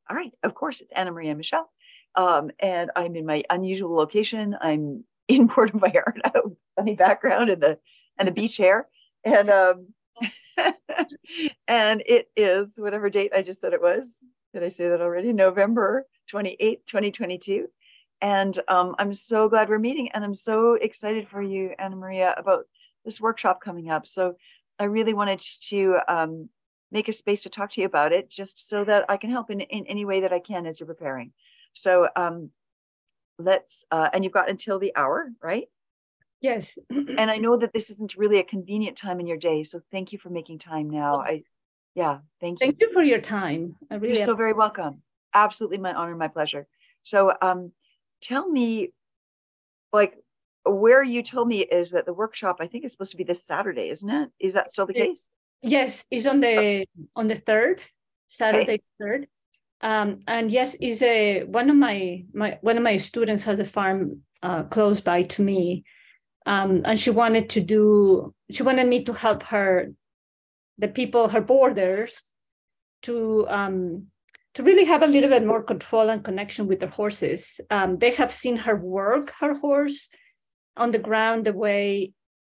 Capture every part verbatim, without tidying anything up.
All right. Of course, it's Anna Maria Michelle. Um, and I'm in my unusual location. I'm in Puerto Vallarta, funny background and the and the beach hair. And um and it is whatever date I just said it was. Did I say that already? November twenty-eighth, twenty twenty-two. And um, I'm so glad we're meeting. And I'm so excited for you, Anna Maria, about this workshop coming up. So I really wanted to um, make a space to talk to you about it, just so that I can help in, in any way that I can as you're preparing. So um, let's, uh, and you've got until the hour, right? Yes. And I know that this isn't really a convenient time in your day. So thank you for making time now. I, yeah, thank you. Thank you for your time. I really You're so very welcome. Absolutely my honor, my pleasure. So um, tell me, like, where you told me is that the workshop, I think it's supposed to be this Saturday, isn't it? Is that still the case? Yes, it's on the on the third, Saturday Okay. third. Um, and yes, is a one of my my one of my students has a farm uh, close by to me. Um, and she wanted to do she wanted me to help her, the people, her boarders, to um to really have a little bit more control and connection with their horses. Um, they have seen her work, her horse, on the ground the way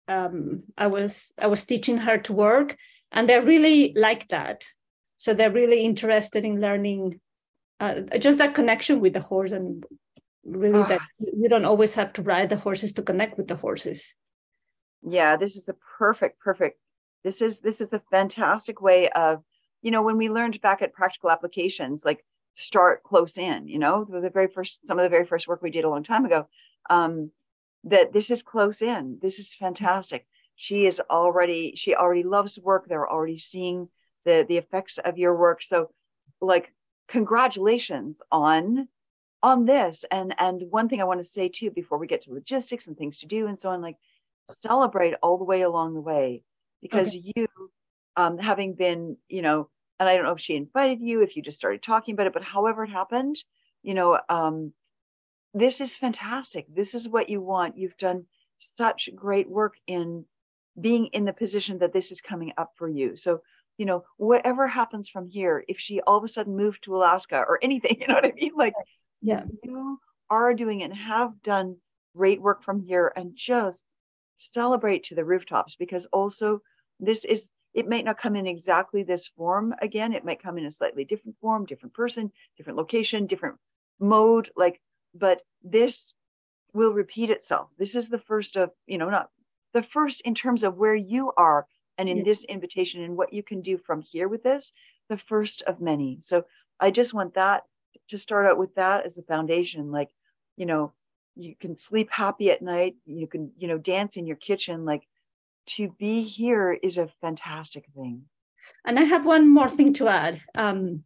um, I was I was teaching her to work, and they really like that. So they're really interested in learning uh, just that connection with the horse, and really Oh, that you don't always have to ride the horses to connect with the horses. yeah, this is a perfect, perfect. This is this is a fantastic way of, you know, when we learned back at Practical Applications, like start close in, you know, the very first, some of the very first work we did a long time ago, um, that this is close in. This is fantastic. She is already, she already loves work. They're already seeing the the effects of your work. So, like, congratulations on on this. And and one thing I want to say too, before we get to logistics and things to do and so on, like, celebrate all the way along the way, Okay. because you, um, having been, you know, and I don't know if she invited you, if you just started talking about it, but however it happened, you know, um, this is fantastic. This is what you want. You've done such great work in being in the position that this is coming up for you. So, you know, whatever happens from here, if she all of a sudden moved to Alaska or anything, you know what I mean? Like, Yeah. you are doing it and have done great work from here, and just celebrate to the rooftops, because also this is, it might not come in exactly this form again. It might come in a slightly different form, different person, different location, different mode, like, but this will repeat itself. This is the first of, you know, not the first in terms of where you are and in Yeah. this invitation and what you can do from here with this, the first of many. So I just want that to start out with that as a foundation. Like, you know, you can sleep happy at night, you can, you know, dance in your kitchen. Like, to be here is a fantastic thing. And I have one more thing to add. Um,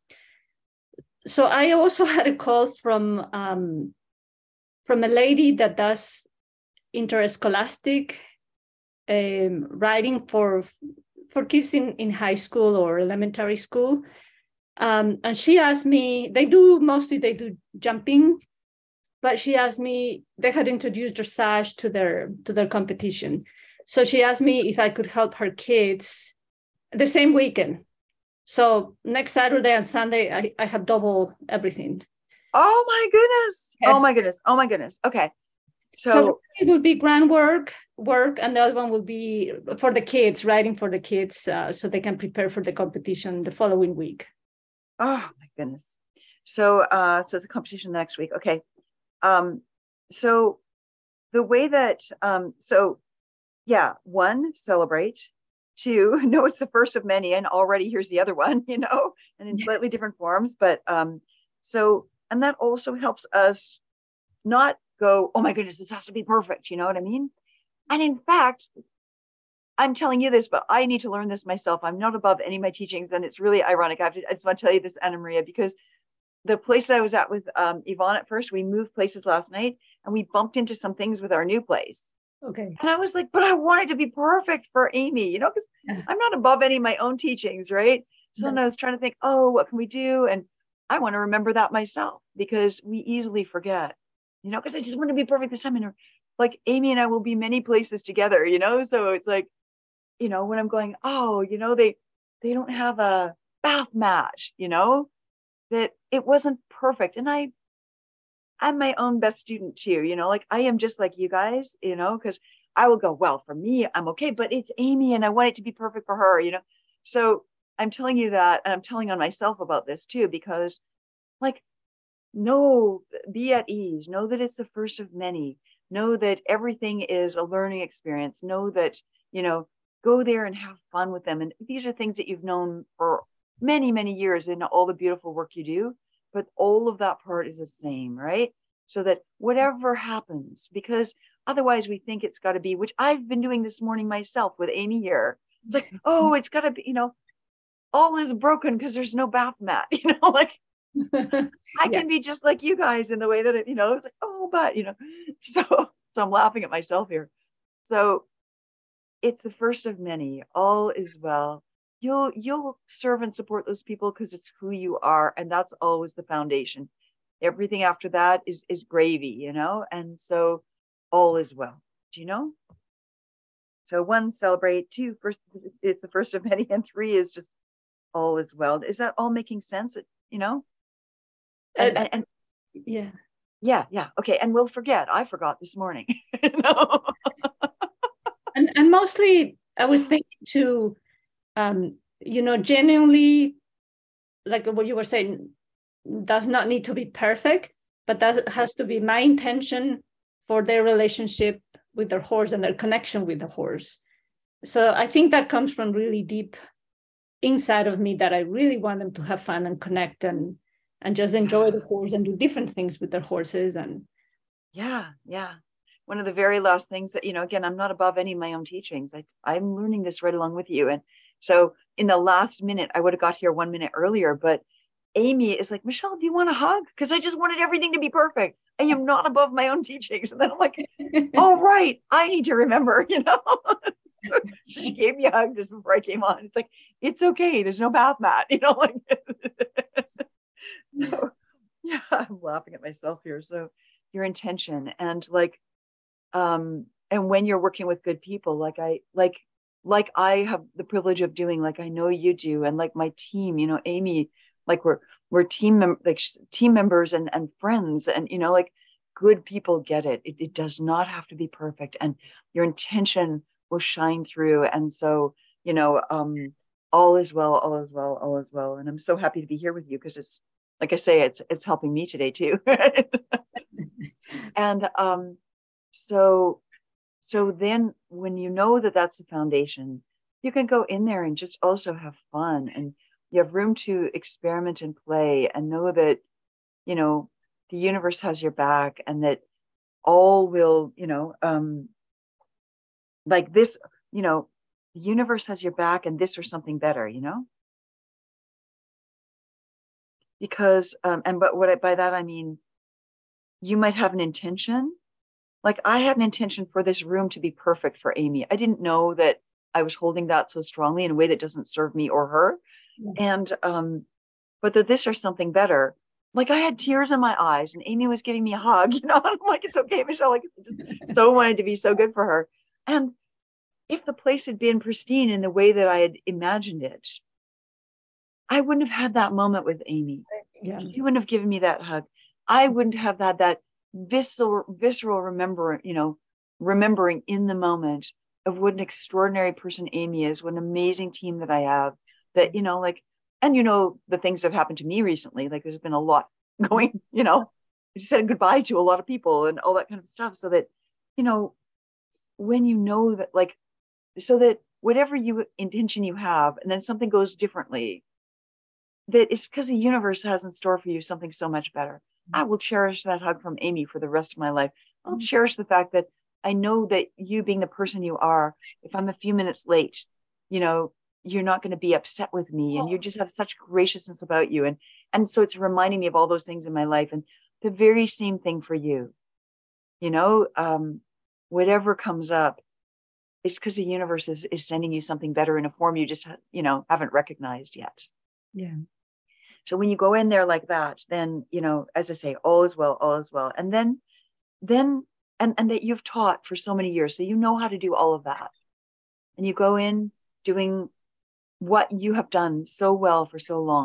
so I also had a call from um, from a lady that does interscholastic um, writing for for kids in, in high school or elementary school. Um, and she asked me, they do mostly they do jumping, but she asked me, they had introduced dressage to their to their competition. So she asked me if I could help her kids the same weekend. So next Saturday and Sunday, I, I have double everything. Oh my goodness. Oh Yes. my goodness. Oh my goodness. Okay. So So, it will be groundwork, work, and the other one will be for the kids, writing for the kids, uh, so they can prepare for the competition the following week. oh my goodness. So, uh, so it's a competition next week. Okay. Um, so the way that, um, so yeah, one, celebrate. Two, no, it's the first of many, and already here's the other one, you know, and in slightly different forms. But um, so, and that also helps us not go, oh my goodness, this has to be perfect. You know what I mean? And in fact, I'm telling you this, but I need to learn this myself. I'm not above any of my teachings. And it's really ironic. I, have to, I just want to tell you this, Anna Maria, because the place I was at with um, Yvonne at first, we moved places last night and we bumped into some things with our new place. Okay. And I was like, but I want it to be perfect for Amy, you know, because Yeah. I'm not above any of my own teachings, right? So then I was trying to think, oh, what can we do? And I want to remember that myself, because we easily forget, you know, because I just want to be perfect this time. And like Amy and I will be many places together, you know? So it's like, you know, when I'm going, oh, you know, they they don't have a bath mat, you know? that it wasn't perfect. And I, I'm my own best student too, you know, like I am just like you guys, you know, because I will go, well, for me, I'm okay, but it's Amy and I want it to be perfect for her, you know. So I'm telling you that, and I'm telling on myself about this too, because like, no, be at ease, know that it's the first of many, know that everything is a learning experience, know that, you know, go there and have fun with them. And these are things that you've known for many, many years in all the beautiful work you do, but all of that part is the same, right? So that whatever happens, because otherwise we think it's got to be, which I've been doing this morning myself with Amy here. It's like, oh, it's got to be, you know, all is broken because there's no bath mat, you know, like I Yeah. can be just like you guys in the way that it, you know, it's like, oh, but, you know, so, so I'm laughing at myself here. So it's the first of many, all is well. You'll, you'll serve and support those people because it's who you are. And that's always the foundation. Everything after that is, is gravy, you know? And so all is well, do you know? So one, celebrate, two, first, it's the first of many, and three is just all is well. Is that all making sense? You know? And, Uh, and, and yeah. yeah, yeah. Okay. And we'll forget. I forgot this morning. No. And and mostly I was thinking to, um, you know, genuinely, like what you were saying, does not need to be perfect, but that has to be my intention for their relationship with their horse and their connection with the horse. So I think that comes from really deep inside of me, that I really want them to have fun and connect and and just enjoy the horse and do different things with their horses. And yeah, yeah. One of the very last things that, you know, again, I'm not above any of my own teachings. I, I'm learning this right along with you. And so in the last minute, I would have got here one minute earlier, but Amy is like, Michelle, do you want a hug? Because I just wanted everything to be perfect. I am not above my own teachings. And then I'm like, oh, right. I need to remember, you know. So she gave me a hug just before I came on. It's like, it's okay. There's no bath mat, you know, like so, yeah, I'm laughing at myself here. So your intention and like, um, and when you're working with good people, like I, like, like I have the privilege of doing, like I know you do, and like my team, you know, Amy, like we're we're team mem- like team members and and friends, and you know, like good people get it. It, it does not have to be perfect, and your intention will shine through. And so, you know, um, all is well, all is well, all is well. And I'm so happy to be here with you because it's like I say, it's it's helping me today too. And um, so so then when you know that that's the foundation, you can go in there and just also have fun, and you have room to experiment and play, and know that, you know, the universe has your back, and that all will, you know, um, like this, you know, the universe has your back and this or something better, you know? Because, um, and but what I, by that I mean, you might have an intention. Like I had an intention for this room to be perfect for Amy. I didn't know that I was holding that so strongly in a way that doesn't serve me or her. yeah. And um, but that this or something better. Like I had tears in my eyes, and Amy was giving me a hug, you know. I'm like, it's okay, Michelle. Like I just so wanted to be so good for her. And if the place had been pristine in the way that I had imagined it, I wouldn't have had that moment with Amy. Yeah. She wouldn't have given me that hug. I wouldn't have had that visceral, visceral remember, you know, remembering in the moment of what an extraordinary person Amy is, what an amazing team that I have. That, you know, like, and you know, the things that have happened to me recently, like there's been a lot going, you know, I just said goodbye to a lot of people and all that kind of stuff. So that, you know, when you know that, like, so that whatever you intention you have, and then something goes differently, that it's because the universe has in store for you something so much better. I will cherish that hug from Amy for the rest of my life. I'll cherish the fact that I know that you being the person you are, if I'm a few minutes late, you know, you're not going to be upset with me, and you just have such graciousness about you. And and so it's reminding me of all those things in my life. And the very same thing for you, you know, um, whatever comes up, it's because the universe is, is sending you something better in a form you just, you know, haven't recognized yet. Yeah. So when you go in there like that, then, you know, as I say, all is well, all is well. And then, then, and, and that you've taught for so many years. So you know how to do all of that. And you go in doing what you have done so well for so long.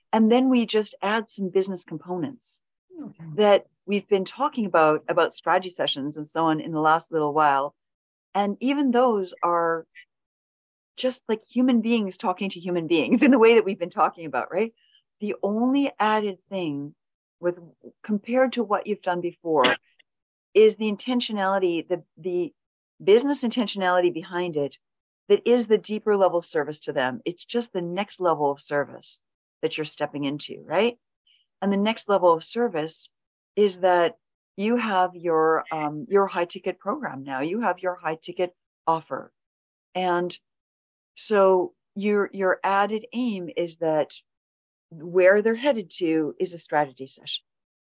And then we just add some business components okay. that we've been talking about, about strategy sessions and so on in the last little while. And even those are just like human beings talking to human beings in the way that we've been talking about, right? The only added thing with compared to what you've done before is the intentionality, the, the business intentionality behind it that is the deeper level service to them. It's just the next level of service that you're stepping into, right? And the next level of service is that you have your um, your high ticket program now. You have your high ticket offer, and so your your added aim is that where they're headed to is a strategy session.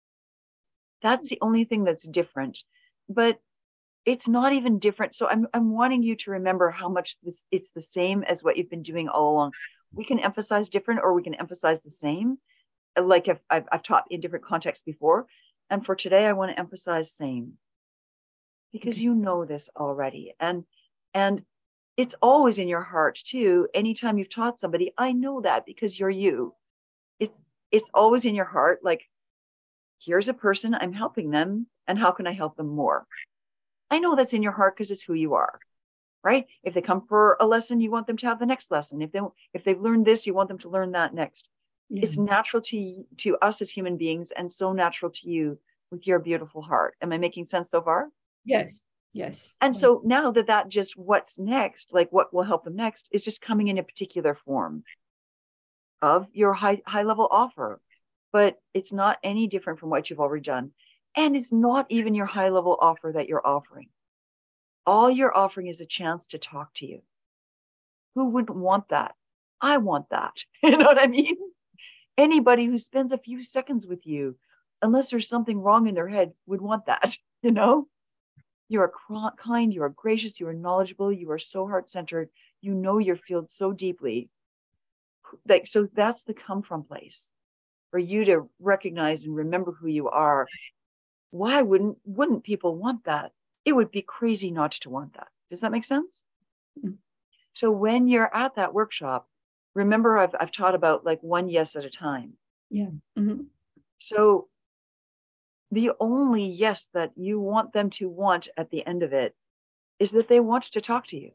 That's the only thing that's different, but it's not even different. So I'm I'm wanting you to remember how much this it's the same as what you've been doing all along. We can emphasize different, or we can emphasize the same. Like I've I've, I've taught in different contexts before, and for today I want to emphasize same, because okay. you know this already, and and it's always in your heart too. Anytime you've taught somebody, I know that because you're you. It's it's always in your heart. Like, here's a person, I'm helping them, and how can I help them more? I know that's in your heart because it's who you are, right? If they come for a lesson, you want them to have the next lesson. If they if they've learned this, you want them to learn that next. Yeah. It's natural to to us as human beings, and so natural to you with your beautiful heart. Am I making sense so far? Yes, yes. And so now that that just what's next, like what will help them next, is just coming in a particular form of your high high level offer, but it's not any different from what you've already done. And it's not even your high level offer that you're offering. All you're offering is a chance to talk to you. Who wouldn't want that? I want that. You know what I mean? Anybody who spends a few seconds with you, unless there's something wrong in their head, would want that. You know, you are kind, you are gracious, you are knowledgeable, you are so heart-centered, you know your field so deeply. Like, so that's the come from place for you to recognize and remember who you are. Why wouldn't wouldn't people want that? It would be crazy not to want that. Does that make sense? Mm-hmm. So when you're at that workshop, remember I've I've taught about like one yes at a time. Yeah. Mm-hmm. So the only yes that you want them to want at the end of it is that they want to talk to you.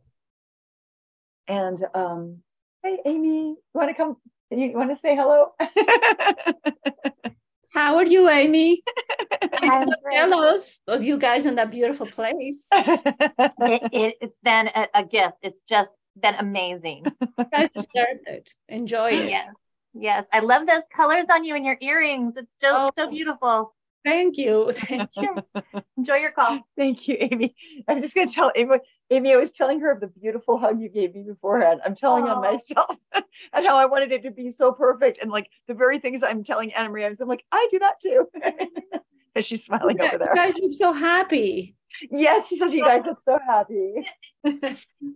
And um, hey, Amy, you want to come? You want to say hello? How are you, Amy? I'm so jealous of you guys in that beautiful place. it, it, it's been a, a gift. It's just been amazing. You guys deserved it. Enjoy it. Yes, yes. I love those colors on you and your earrings. It's so, oh, so beautiful. Thank you. Thank you. Sure. Enjoy your call. Thank you, Amy. I'm just going to tell Amy, Amy, I was telling her of the beautiful hug you gave me beforehand. I'm telling oh. on myself and how I wanted it to be so perfect. And like the very things I'm telling Anna Maria, I'm like, I do that too. And she's smiling you over there. You guys look so happy. Yes, she says you guys look so happy. How can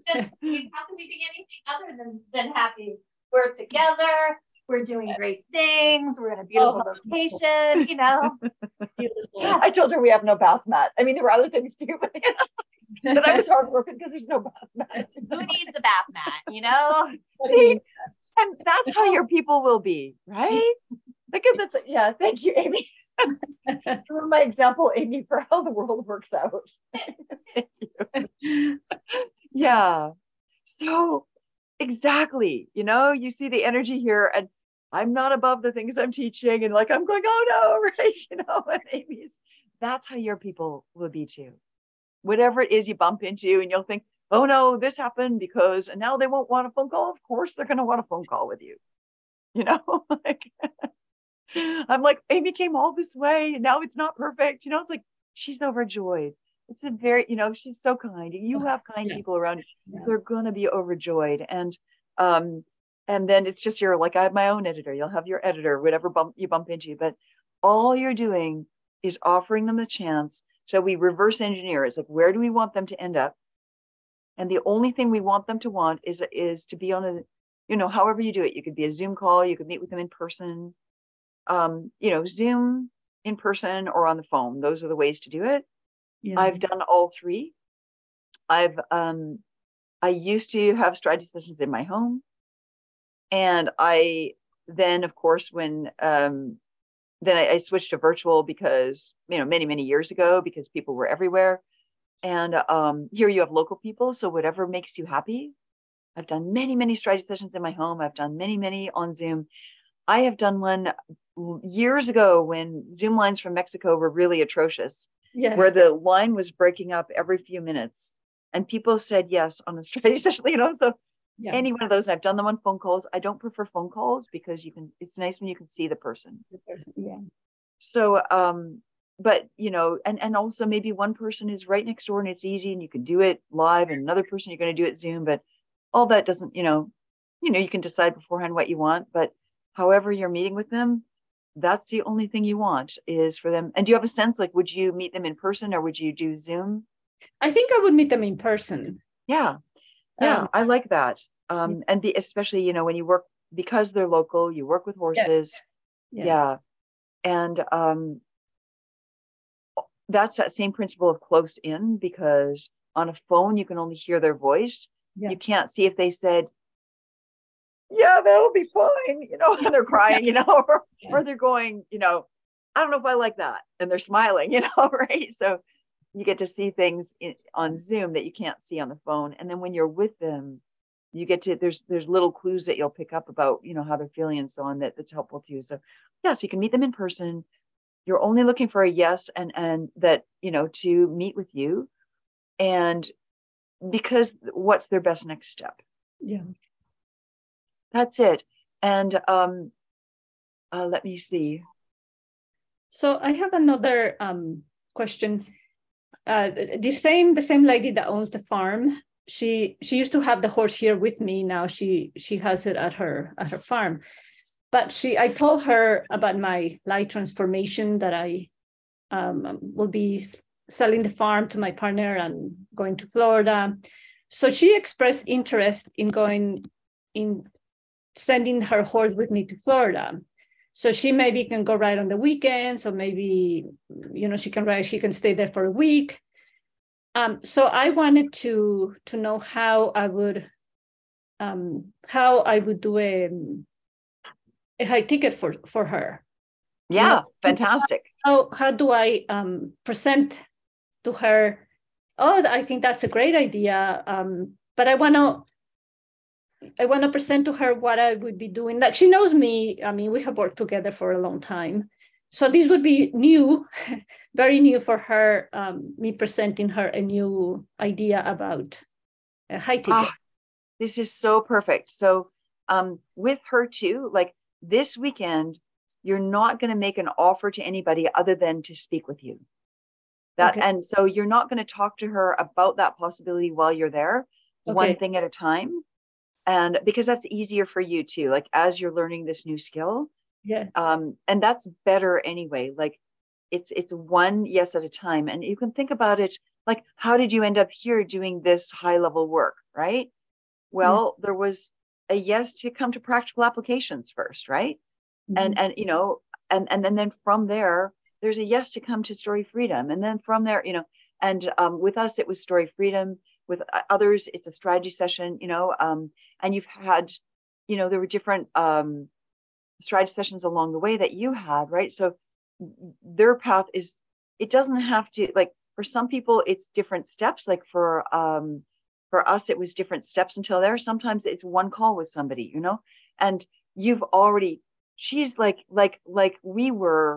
we be anything other than, than happy? We're together. We're doing great things. We're in a beautiful oh. location, you know. Yeah. I told her we have no bath mat. I mean, there were other things too, but, you know, but I was hardworking because there's no bath mat. Who needs a bath mat, you know? See, and that's how your people will be, right? Because it's, yeah, thank you, Amy. For my example, Amy, for how the world works out. Thank you. Yeah. So exactly, you know, you see the energy here, and I'm not above the things I'm teaching, and like I'm going, oh no, right? You know, and Amy's, that's how your people will be too. Whatever it is you bump into, and you'll think, oh no, this happened because, and now they won't want a phone call. Of course, they're going to want a phone call with you. You know, like I'm like, Amy came all this way, and now it's not perfect. You know, it's like she's overjoyed. It's a very, you know, she's so kind. You have kind yeah. people around you. Yeah. They're going to be overjoyed. And, um, and then it's just your, like I have my own editor. You'll have your editor, whatever bump you bump into, but all you're doing is offering them a chance. So we reverse engineer. It's like, where do we want them to end up? And the only thing we want them to want is, is to be on a, you know, however you do it. You could be a Zoom call. You could meet with them in person, um, you know, Zoom, in person, or on the phone. Those are the ways to do it. Yeah. I've done all three. I've um I used to have strategy sessions in my home, and I then of course, when, um, then I, I switched to virtual because, you know, many, many years ago, because people were everywhere. And um, here you have local people. So whatever makes you happy. I've done many, many strategy sessions in my home. I've done many, many on Zoom. I have done one years ago when Zoom lines from Mexico were really atrocious, yeah. where the line was breaking up every few minutes. And people said yes on a strategy session, you know, so yeah. Any one of those. I've done them on phone calls. I don't prefer phone calls because you can, it's nice when you can see the person. Yeah. So, um, but you know, and, and also maybe one person is right next door and it's easy and you can do it live, and another person you're going to do it Zoom, but all that doesn't, you know, you know, you can decide beforehand what you want, but however you're meeting with them, that's the only thing you want is for them. And do you have a sense, like, would you meet them in person or would you do Zoom? I think I would meet them in person. Yeah. Yeah. Um, I like that. Um, yeah. and be, especially, you know, when you work, because they're local, you work with horses. Yeah. yeah. yeah. And um, that's that same principle of close in, because on a phone, you can only hear their voice. Yeah. You can't see if they said, yeah, that'll be fine, you know, and they're crying, you know, or, or they're going, you know, I don't know if I like that. And they're smiling, you know, right? So you get to see things in, on Zoom that you can't see on the phone. And then when you're with them, you get to, there's, there's little clues that you'll pick up about, you know, how they're feeling and so on, that that's helpful to you. So yes, yeah, so you can meet them in person. You're only looking for a yes, and, and that, you know, to meet with you, and because what's their best next step? Yeah. That's it. And um, uh, let me see. So I have another um, question. Uh, the same the same lady that owns the farm, she she used to have the horse here with me. Now she she has it at her at her farm. But she I told her about my life transformation, that I um, will be selling the farm to my partner and going to Florida. So she expressed interest in going in sending her horse with me to Florida. So she maybe can go ride on the weekends, or maybe, you know, she can ride, she can stay there for a week. Um, so I wanted to, to know how I would, um, how I would do a, a high ticket for, for her. Yeah, you know, fantastic. How, how do I um, present to her, oh, I think that's a great idea, um, but I want to, I want to present to her what I would be doing. Like, she knows me. I mean, we have worked together for a long time. So this would be new, very new for her, um, me presenting her a new idea about a high ticket. Ah, this is so perfect. So um, with her too, like this weekend, you're not going to make an offer to anybody other than to speak with you. That, okay. And so you're not going to talk to her about that possibility while you're there, okay. One thing at a time. And because that's easier for you too, like as you're learning this new skill. Yeah. Um, and that's better anyway. Like it's, it's one yes at a time. And you can think about it, like, how did you end up here doing this high level work? Right. Well, yeah. There was a yes to come to practical applications first. Right. Mm-hmm. And, and, you know, and, and then, then from there, there's a yes to come to Story Freedom. And then from there, you know, and um, with us, it was Story Freedom. With others, it's a strategy session, you know, um, and you've had, you know, there were different um, strategy sessions along the way that you had, right? So their path is, it doesn't have to, like, for some people, it's different steps. Like for, um, for us, it was different steps until there. Sometimes it's one call with somebody, you know, and you've already, she's like, like, like we were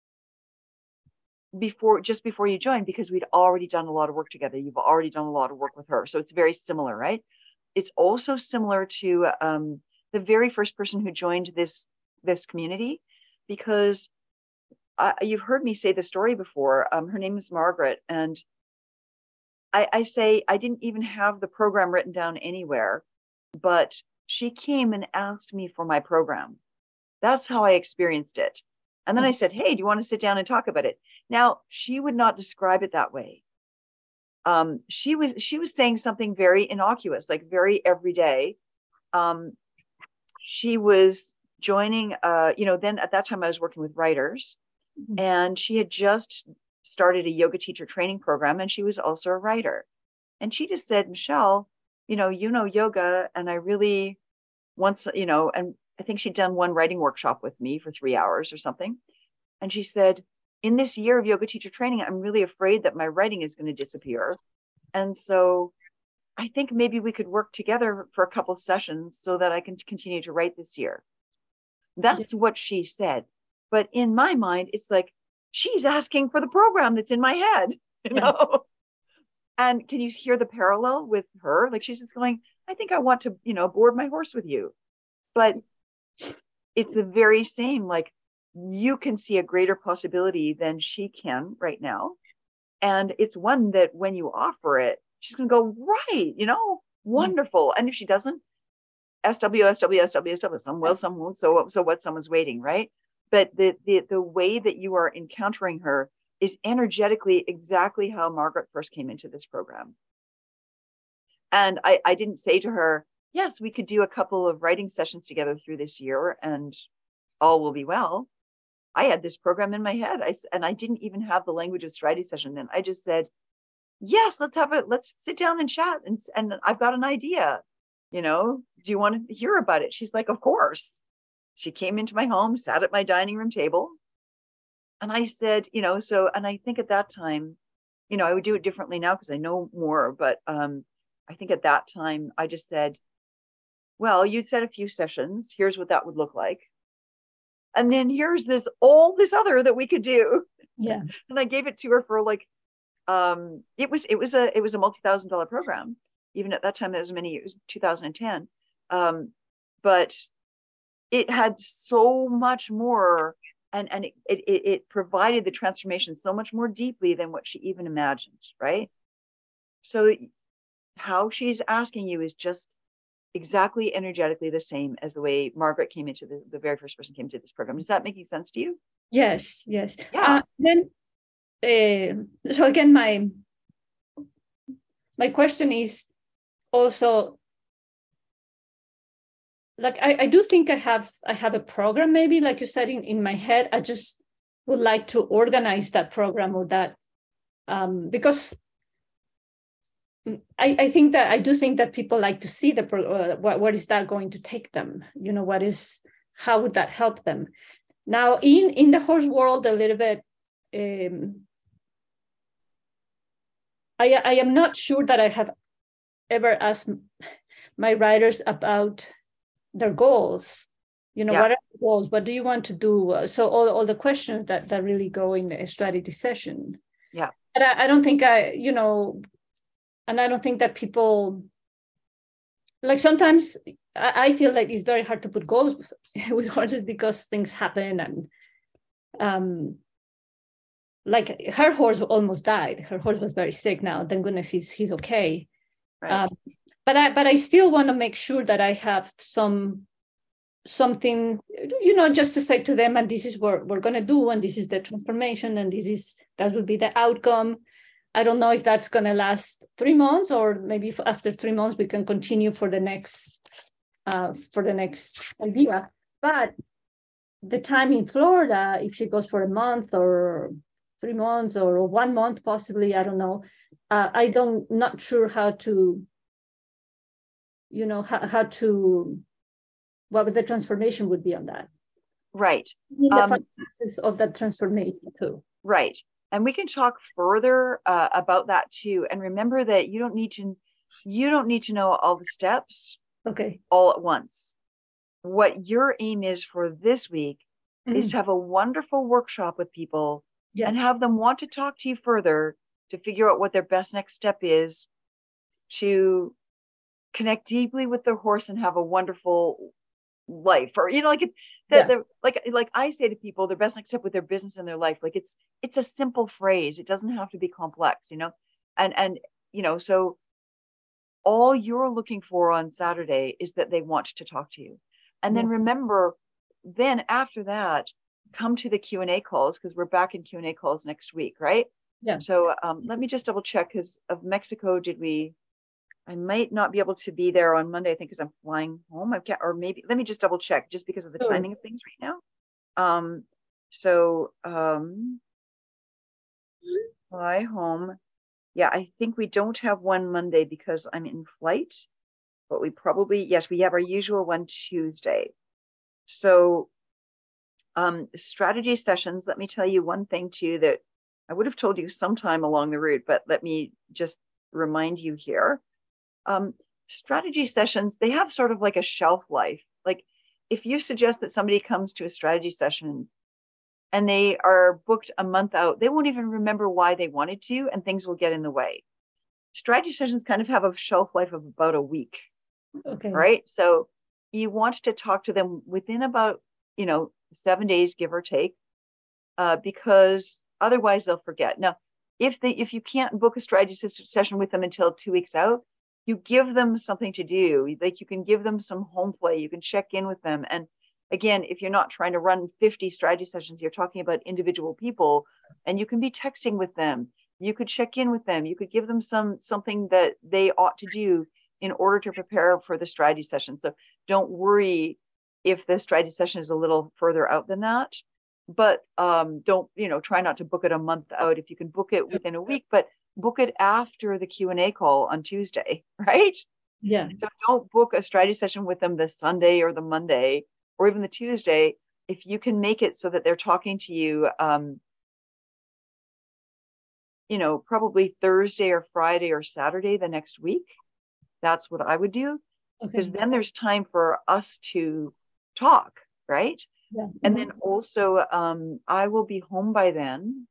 before, just before you joined, because we'd already done a lot of work together. You've already done a lot of work with her. So it's very similar, right? It's also similar to um, the very first person who joined this, this community, because I, you've heard me say the story before. Um, her name is Margaret. And I, I say, I didn't even have the program written down anywhere, but she came and asked me for my program. That's how I experienced it. And then I said, hey, do you want to sit down and talk about it? Now, she would not describe it that way. Um, she was she was saying something very innocuous, like very everyday. Um, she was joining, uh, you know, then at that time I was working with writers, mm-hmm. and she had just started a yoga teacher training program, and she was also a writer. And she just said, Michelle, you know, you know yoga, and I really want, you know, and I think she'd done one writing workshop with me for three hours or something. And she said, in this year of yoga teacher training, I'm really afraid that my writing is going to disappear. And so I think maybe we could work together for a couple of sessions so that I can continue to write this year. That's what she said. But in my mind, it's like, she's asking for the program that's in my head, you know? Yeah. And can you hear the parallel with her? Like, she's just going, I think I want to, you know, board my horse with you. But it's the very same, like, you can see a greater possibility than she can right now. And it's one that when you offer it, she's going to go, right, you know, wonderful. And if she doesn't, S W, S W, S W, S W, some will, some won't. So, so what, someone's waiting, right? But the, the, the way that you are encountering her is energetically exactly how Margaret first came into this program. And I, I didn't say to her, yes, we could do a couple of writing sessions together through this year and all will be well. I had this program in my head. I, and I didn't even have the language of strategy session then. I just said, yes, let's have it. Let's sit down and chat. And, and I've got an idea. You know, do you want to hear about it? She's like, of course. She came into my home, sat at my dining room table. And I said, you know, so, and I think at that time, you know, I would do it differently now because I know more. But um, I think at that time, I just said, well, you said a few sessions. Here's what that would look like. And then here's this, all this other that we could do. Yeah. And I gave it to her for like, um, it was, it was a, it was a multi-thousand dollar program. Even at that time, it was many years, two thousand ten. Um, but it had so much more, and, and it, it, it provided the transformation so much more deeply than what she even imagined, right? So how she's asking you is just exactly energetically the same as the way Margaret came into the, the very first person came into this program. Is that making sense to you? Yes, yes. Yeah. Uh, then, uh, so again, my my question is also, like, I, I do think I have I have a program, maybe, like you said, in, in my head. I just would like to organize that program or that, um, because I, I think that I do think that people like to see the pro, uh, what, what is that going to take them? You know, what is, how would that help them? Now, in, in the horse world, a little bit, um, I, I am not sure that I have ever asked my writers about their goals. You know, yeah. What are the goals? What do you want to do? So all, all the questions that, that really go in a strategy session. Yeah. But I, I don't think I, you know, and I don't think that people, like sometimes I, I feel like it's very hard to put goals with horses because things happen. And um, like her horse almost died. Her horse was very sick now. Thank goodness he's, he's okay. Right. Um, but I but I still want to make sure that I have some something, you know, just to say to them, and this is what we're going to do, and this is the transformation, and this is, that will be the outcome. I don't know if that's going to last three months or maybe after three months we can continue for the next uh, for the next idea. But the time in Florida, if she goes for a month or three months or one month possibly, I don't know. Uh, I don't not sure how to, you know, how, how to, what the transformation would be on that. Right. In the um, process of that transformation too. Right. And we can talk further uh, about that too. And remember that you don't need to, you don't need to know all the steps okay. all at once. What your aim is for this week mm-hmm. is to have a wonderful workshop with people yeah. and have them want to talk to you further to figure out what their best next step is, to connect deeply with their horse and have a wonderful life. Or, you know, like, it, that, yeah. like, like I say to people, their best next step with their business and their life, like it's, it's a simple phrase. It doesn't have to be complex, you know? And, and, you know, so all you're looking for on Saturday is that they want to talk to you. And yeah. then remember, then after that, come to the Q and A calls, because we're back in Q and A calls next week, right? Yeah. So um, let me just double check, because of Mexico, did we, I might not be able to be there on Monday, I think, because I'm flying home. I've got, or maybe, let me just double check, just because of the sure. timing of things right now. Um, so um, fly home. Yeah, I think we don't have one Monday because I'm in flight, but we probably, yes, we have our usual one Tuesday. So um, strategy sessions, let me tell you one thing too that I would have told you sometime along the route, but let me just remind you here. Um, strategy sessions, they have sort of like a shelf life. Like if you suggest that somebody comes to a strategy session and they are booked a month out, they won't even remember why they wanted to, and things will get in the way. Strategy sessions kind of have a shelf life of about a week. Okay. Right. So you want to talk to them within about, you know, seven days, give or take, uh, because otherwise they'll forget. Now, if they if you can't book a strategy session with them until two weeks out, you give them something to do. Like you can give them some home play. You can check in with them. And again, if you're not trying to run fifty strategy sessions, you're talking about individual people, and you can be texting with them. You could check in with them. You could give them some something that they ought to do in order to prepare for the strategy session. So don't worry if the strategy session is a little further out than that, but um, don't, you know, try not to book it a month out. If you can book it within a week, but book it after the Q and A call on Tuesday, right? Yeah. So don't book a strategy session with them the Sunday or the Monday or even the Tuesday. If you can make it so that they're talking to you, um, you know, probably Thursday or Friday or Saturday the next week, that's what I would do, because Okay. then there's time for us to talk, right? Yeah. And then also, um, I will be home by then.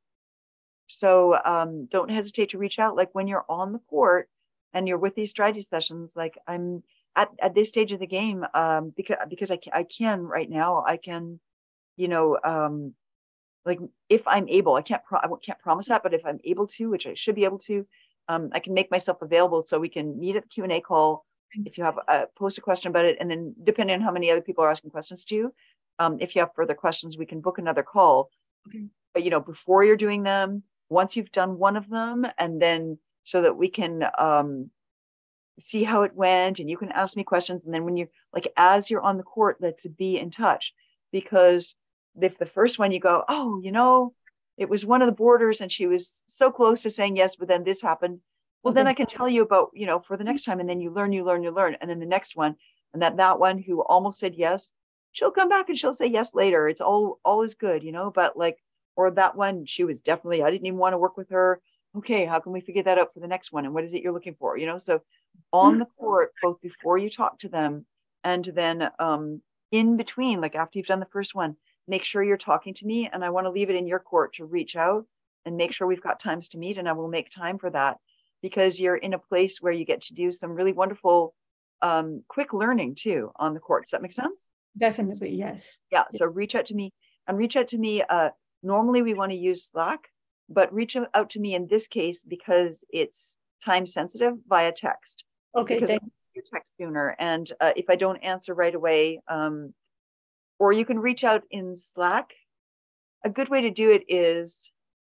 So um, don't hesitate to reach out. Like when you're on the court and you're with these strategy sessions, like I'm at, at this stage of the game, um, because, because I can, I can right now, I can, you know, um, like if I'm able, I can't, pro- I can't promise that, but if I'm able to, which I should be able to, um, I can make myself available so we can meet at the Q and A call. If you have a post a question about it, and then depending on how many other people are asking questions to you, um, if you have further questions, we can book another call. Okay. But you know, before you're doing them, once you've done one of them, and then so that we can um, see how it went, and you can ask me questions, and then when you like as you're on the court, let's be in touch, because if the first one you go, oh, you know, it was one of the boarders and she was so close to saying yes, but then this happened. Well, Okay. then I can tell you about, you know, for the next time. And then you learn, you learn, you learn. And then the next one, and that that one who almost said yes, she'll come back and she'll say yes later. It's all, all is good, you know, but like, or that one, she was definitely, I didn't even want to work with her. Okay, how can we figure that out for the next one? And what is it you're looking for? You know, so on the court, both before you talk to them and then um, in between, like after you've done the first one, make sure you're talking to me, and I want to leave it in your court to reach out and make sure we've got times to meet, and I will make time for that, because you're in a place where you get to do some really wonderful um, quick learning too on the court. Does that make sense? Definitely, yes. Yeah, so reach out to me and reach out to me. Uh, normally we want to use Slack, but reach out to me in this case because it's time sensitive via text. Okay, because thank you text sooner, and uh, if I don't answer right away, um, or you can reach out in Slack. A good way to do it is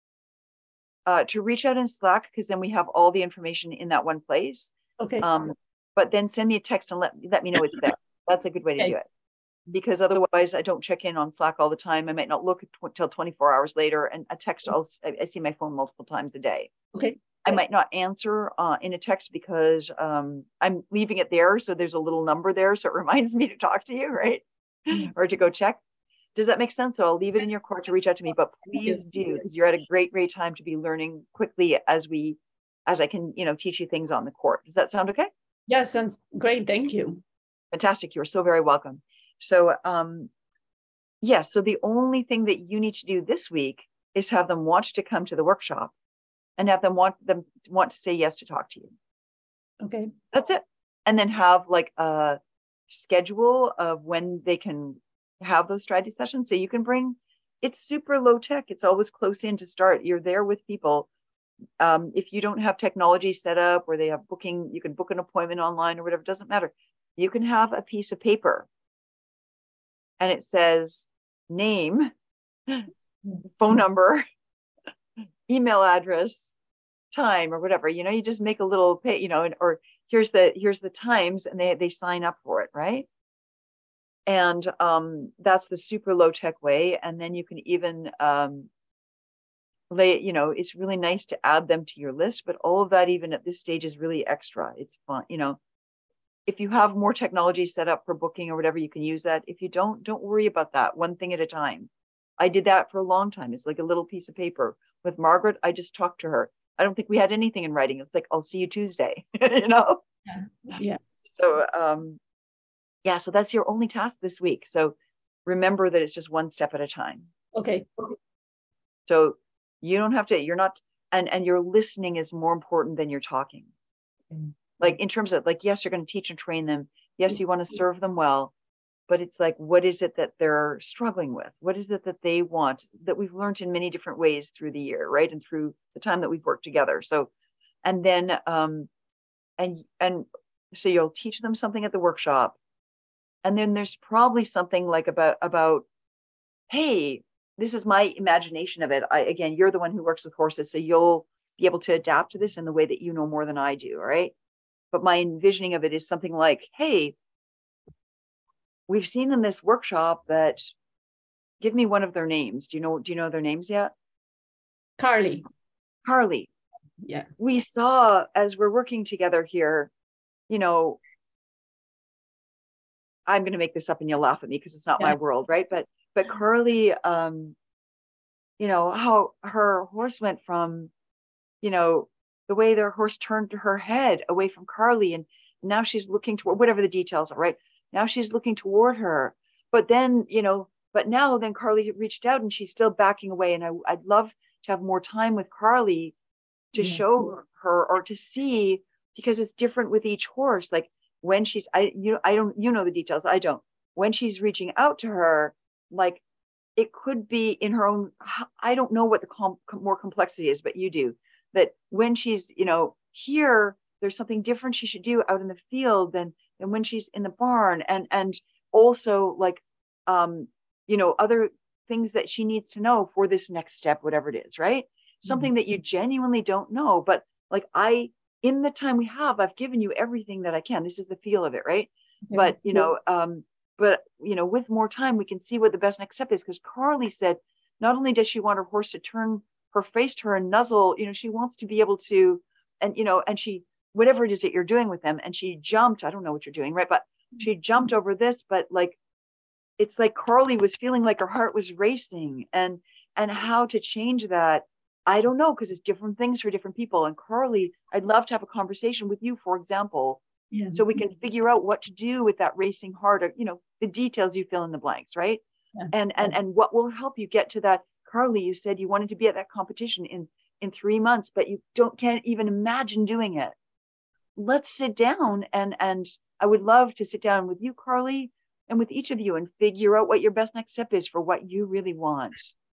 uh, to reach out in Slack, because then we have all the information in that one place. Okay. Um, but then send me a text and let, let me know it's there. That's a good way to Okay. do it. Because otherwise I don't check in on Slack all the time. I might not look until twenty-four hours later, and a text, I'll, I see my phone multiple times a day. Okay. I might not answer uh, in a text because um, I'm leaving it there. So there's a little number there. So it reminds me to talk to you, right? Mm. Or to go check. Does that make sense? So I'll leave it in your court to reach out to me, but please do, because you're at a great, great time to be learning quickly as we, as I can, you know, teach you things on the court. Does that sound okay? Yeah, sounds great. Thank you. Fantastic. You're so very welcome. So, um, yes. Yeah, so the only thing that you need to do this week is have them want to come to the workshop and have them want them want to say yes to talk to you. Okay. That's it. And then have like a schedule of when they can have those strategy sessions. So you can bring, it's super low tech. It's always close in to start. You're there with people. Um, if you don't have technology set up where they have booking, you can book an appointment online or whatever, it doesn't matter. You can have a piece of paper and it says name, phone number, email address, time, or whatever. You know, you just make a little pay, you know, or here's the here's the times, and they they sign up for it, right? And um, that's the super low tech way. And then you can even um, lay, you know, it's really nice to add them to your list, but all of that, even at this stage, is really extra. It's fun, you know. if you have more technology set up for booking or whatever, you can use that. If you don't, don't worry about that. One thing at a time. I did that for a long time. It's like a little piece of paper. With Margaret, I just talked to her. I don't think we had anything in writing. It's like, I'll see you Tuesday, you know? Yeah. Yeah. So, um, yeah, so that's your only task this week. So remember that it's just one step at a time. Okay. So you don't have to, you're not, and, and your listening is more important than your talking. Mm. Like in terms of like, yes, you're going to teach and train them. Yes, you want to serve them well, but it's like, what is it that they're struggling with? What is it that they want that we've learned in many different ways through the year, right? And through the time that we've worked together. So, and then, um, and, and so you'll teach them something at the workshop. And then there's probably something like about, about, hey, this is my imagination of it. I, again, you're the one who works with horses, so you'll be able to adapt to this in the way that you know more than I do, right? But my envisioning of it is something like, hey, we've seen in this workshop that, give me one of their names. Do you know, do you know their names yet? Carly. Carly. Yeah. We saw as we're working together here, you know, I'm going to make this up and you'll laugh at me because it's not yeah. my world, right? But but Carly, um, you know, how her horse went from, you know, the way their horse turned to her head away from Carly, and now she's looking toward whatever the details are, right? Now she's looking toward her, but then, you know, but now then Carly reached out and she's still backing away. And I, I'd love to have more time with Carly to yeah. show her or to see, because it's different with each horse. Like when she's, I, you I don't, you know, the details. I don't, when she's reaching out to her, like it could be in her own, I don't know what the com, more complexity is, but you do, that when she's, you know, here, there's something different she should do out in the field than, than when she's in the barn. And, and also like, um, you know, other things that she needs to know for this next step, whatever it is, right? Mm-hmm. Something that you genuinely don't know, but like I, in the time we have, I've given you everything that I can. This is the feel of it, right? Mm-hmm. But, you know, um, but, you know, with more time, we can see what the best next step is. Because Carly said, not only does she want her horse to turn her face to her and nuzzle, you know, she wants to be able to, and, you know, and she, whatever it is that you're doing with them. And she jumped, I don't know what you're doing, right? But she jumped over this, but like, it's like Carly was feeling like her heart was racing, and, and how to change that. I don't know, because it's different things for different people. And Carly, I'd love to have a conversation with you, for example, yeah. so we can figure out what to do with that racing heart, or, you know, the details, you fill in the blanks, right? Yeah. And, and, and what will help you get to that. Carly, you said you wanted to be at that competition in, in three months, but you don't, can't even imagine doing it. Let's sit down, and, and I would love to sit down with you, Carly, and with each of you, and figure out what your best next step is for what you really want.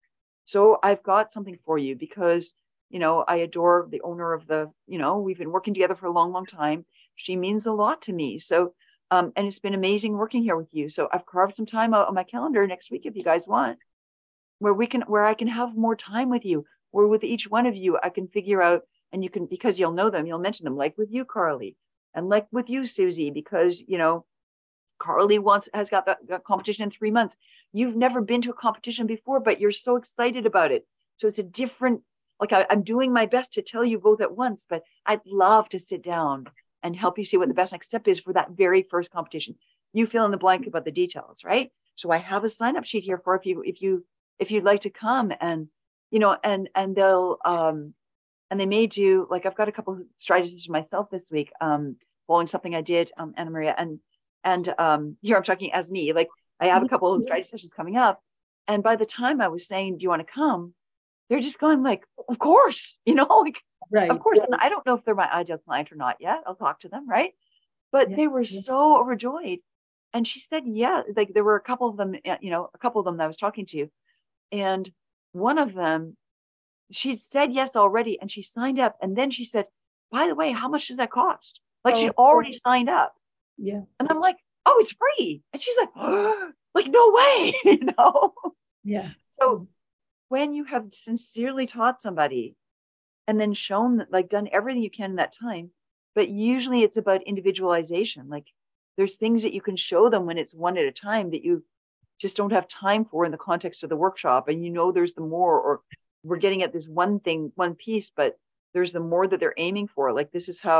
So I've got something for you, because, you know, I adore the owner of the, you know, we've been working together for a long, long time. She means a lot to me. So, um, and it's been amazing working here with you. So I've carved some time out on my calendar next week, if you guys want, where we can, where I can have more time with you, where with each one of you, I can figure out, and you can, because you'll know them, you'll mention them, like with you, Carly, and like with you, Susie, because, you know, Carly wants, has got that, that competition in three months. You've never been to a competition before, but you're so excited about it. So it's a different, like I, I'm doing my best to tell you both at once, but I'd love to sit down and help you see what the best next step is for that very first competition. You fill in the blank about the details, right? So I have a sign up sheet here for if you, if you, if you'd like to come, and, you know, and, and they'll, um, and they may do, like, I've got a couple of strategies myself this week, um, following something I did, um, Anna Maria, and, and um, here I'm talking as me, like I have a couple of strategy sessions coming up. And by the time I was saying, do you want to come? They're just going like, of course, you know, like, right. Of course. And I don't know if they're my ideal client or not yet. I'll talk to them. Right. But yeah. They were yeah. so overjoyed. And she said, yeah, like there were a couple of them, you know, a couple of them that I was talking to. And one of them, she'd said yes already. And she signed up. And then she said, by the way, how much does that cost? Like oh, she'd already signed up. Yeah. And I'm like, oh, it's free. And she's like, oh, like, no way, you know? Yeah. So when you have sincerely taught somebody and then shown that, like, done everything you can in that time, but usually it's about individualization. Like there's things that you can show them when it's one at a time that you just don't have time for in the context of the workshop. And you know, there's the more, or we're getting at this one thing, one piece, but there's the more that they're aiming for. Like this is how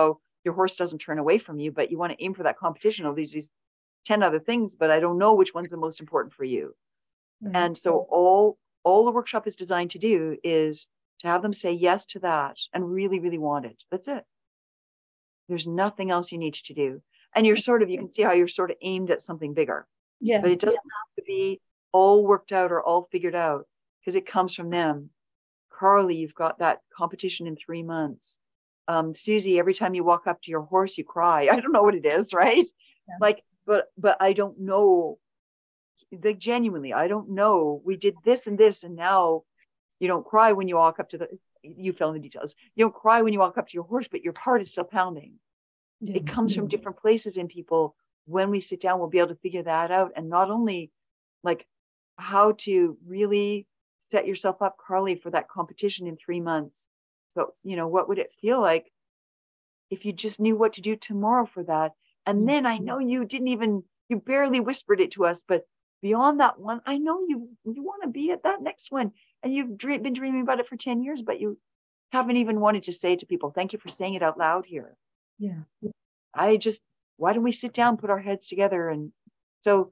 your horse doesn't turn away from you, but you want to aim for that competition. Oh, there's these ten other things, but I don't know which one's the most important for you. Mm-hmm. And so all, all the workshop is designed to do is to have them say yes to that and really, really want it. That's it. There's nothing else you need to do. And you're sort of, you can see how you're sort of aimed at something bigger. Yeah. But it doesn't have to be all worked out or all figured out, because it comes from them. Carly, you've got that competition in three months. Um, Susie, every time you walk up to your horse, you cry. I don't know what it is, right? Yeah. Like, but but I don't know. Like, genuinely, I don't know. We did this and this, and now you don't cry when you walk up to the, you fill in the details. You don't cry when you walk up to your horse, but your heart is still pounding. Yeah. It comes yeah. from different places in people. When we sit down, we'll be able to figure that out. And not only like how to really set yourself up, Carly, for that competition in three months. But, you know, what would it feel like if you just knew what to do tomorrow for that? And then I know you didn't even, you barely whispered it to us, but beyond that one, I know you, you want to be at that next one. And you've dream, been dreaming about it for ten years, but you haven't even wanted to say to people, thank you for saying it out loud here. Yeah. I just, why don't we sit down, put our heads together? And so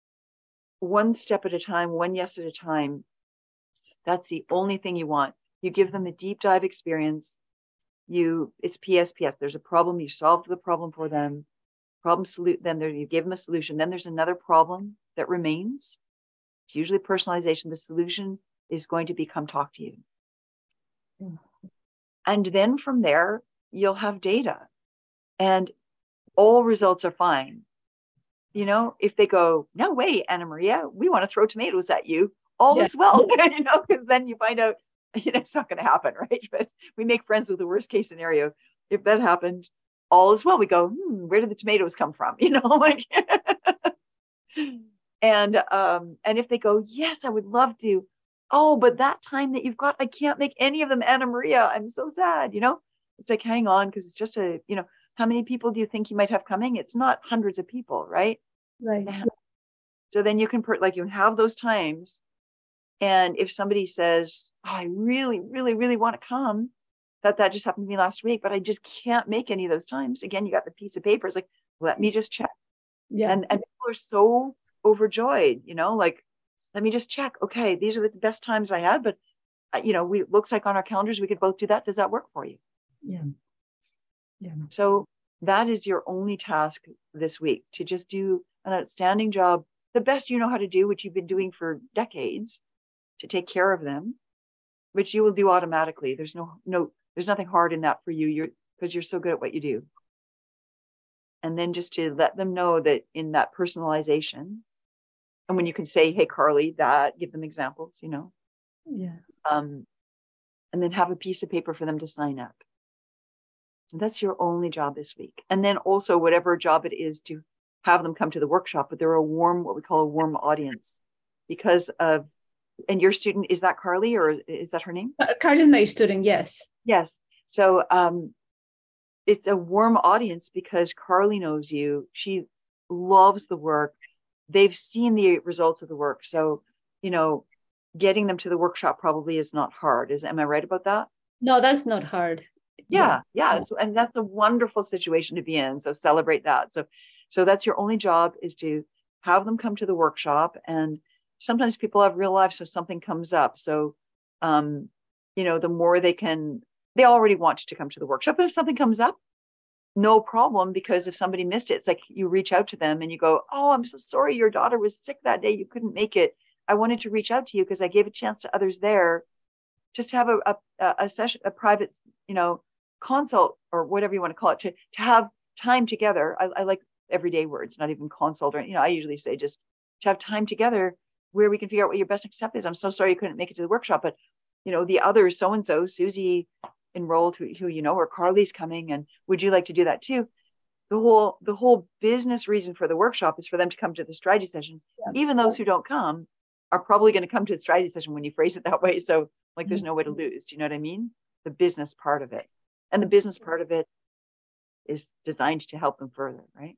one step at a time, one yes at a time, that's the only thing you want. You give them a deep dive experience. You, it's P S P S. There's a problem. You solved the problem for them. Problem salute. Then there, you give them a solution. Then there's another problem that remains. It's usually personalization. The solution is going to be come talk to you. Mm. And then from there, you'll have data. And all results are fine. You know, if they go, no way, Anna Maria, we want to throw tomatoes at you, all yeah. is well, you know, because then you find out, you know, it's not going to happen, right? But we make friends with the worst case scenario. If that happened, all is well. We go, hmm, where did the tomatoes come from? You know, like, and um, and if they go, yes, I would love to. Oh, but that time that you've got, I can't make any of them, Anna Maria. I'm so sad. You know, it's like, hang on, because it's just a, you know, how many people do you think you might have coming? It's not hundreds of people, right? Right. So then you can put, like, you have those times. And if somebody says, oh, I really, really, really want to come, that that just happened to me last week, but I just can't make any of those times. Again, you got the piece of paper. It's like, let me just check. Yeah. And, and people are so overjoyed, you know, like, let me just check. Okay, these are the best times I had, but, uh, you know, we, it looks like on our calendars, we could both do that. Does that work for you? Yeah. Yeah. So that is your only task this week, to just do an outstanding job, the best you know how to do, which you've been doing for decades, to take care of them, which you will do automatically. There's no, no, there's nothing hard in that for you. You're, because you're so good at what you do. And then just to let them know that in that personalization, and when you can say, hey, Carly, that, give them examples, you know, yeah. Um, and then have a piece of paper for them to sign up. And that's your only job this week. And then also whatever job it is to have them come to the workshop, but they're a warm, what we call a warm audience, because of, and your student, is that Carly, or is that her name? Uh, Carly, my student, yes. Yes. So um, it's a warm audience because Carly knows you. She loves the work. They've seen the results of the work. So, you know, getting them to the workshop probably is not hard. Is, am I right about that? No, that's not hard. Yeah, yeah. yeah. So, and that's a wonderful situation to be in. So celebrate that. So, so that's your only job, is to have them come to the workshop. And sometimes people have real life, so something comes up. So, um, you know, the more they can, they already want to come to the workshop. But if something comes up, no problem, because if somebody missed it, it's like you reach out to them and you go, oh, I'm so sorry, your daughter was sick that day, you couldn't make it. I wanted to reach out to you because I gave a chance to others there, just to have a, a, a session, a private, you know, consult, or whatever you want to call it, to, to have time together. I, I like everyday words, not even consult, or, you know, I usually say just to have time together where we can figure out what your best next step is. I'm so sorry you couldn't make it to the workshop, but, you know, the others, so-and-so, Susie enrolled, who, who, you know, or Carly's coming, and would you like to do that too? The whole, the whole business reason for the workshop is for them to come to the strategy session. Yeah. Even those who don't come are probably going to come to the strategy session when you phrase it that way. So, like, there's no way to lose. Do you know what I mean? The business part of it. And the business part of it is designed to help them further, right?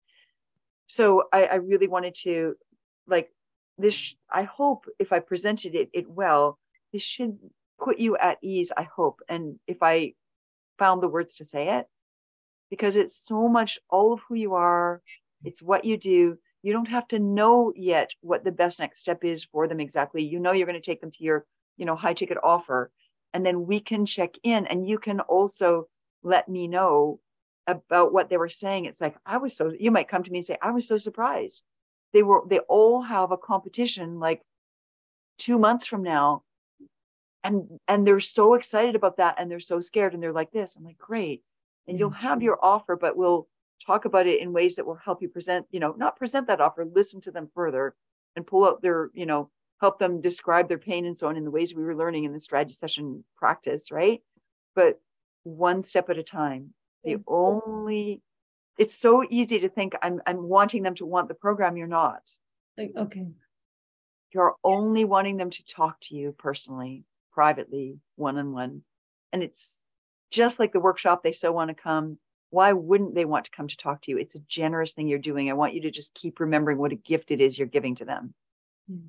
So I, I really wanted to, like, this, I hope if I presented it, it well, this should put you at ease, I hope. And if I found the words to say it, because it's so much all of who you are. It's what you do. You don't have to know yet what the best next step is for them exactly. You know, you're going to take them to your, you know, high ticket offer. And then we can check in, and you can also let me know about what they were saying. It's like, I was so, you might come to me and say, I was so surprised. They were, they all have a competition like two months from now. And, and they're so excited about that. And they're so scared. And they're like this. I'm like, great. And you'll have your offer, but we'll talk about it in ways that will help you present, you know, not present that offer, listen to them further and pull out their, you know, help them describe their pain and so on in the ways we were learning in the strategy session practice, right? But one step at a time. The only, it's so easy to think I'm, I'm wanting them to want the program. You're not. Okay. You're only wanting them to talk to you personally, privately, one-on-one. And it's just like the workshop, they so want to come. Why wouldn't they want to come to talk to you? It's a generous thing you're doing. I want you to just keep remembering what a gift it is you're giving to them. Mm.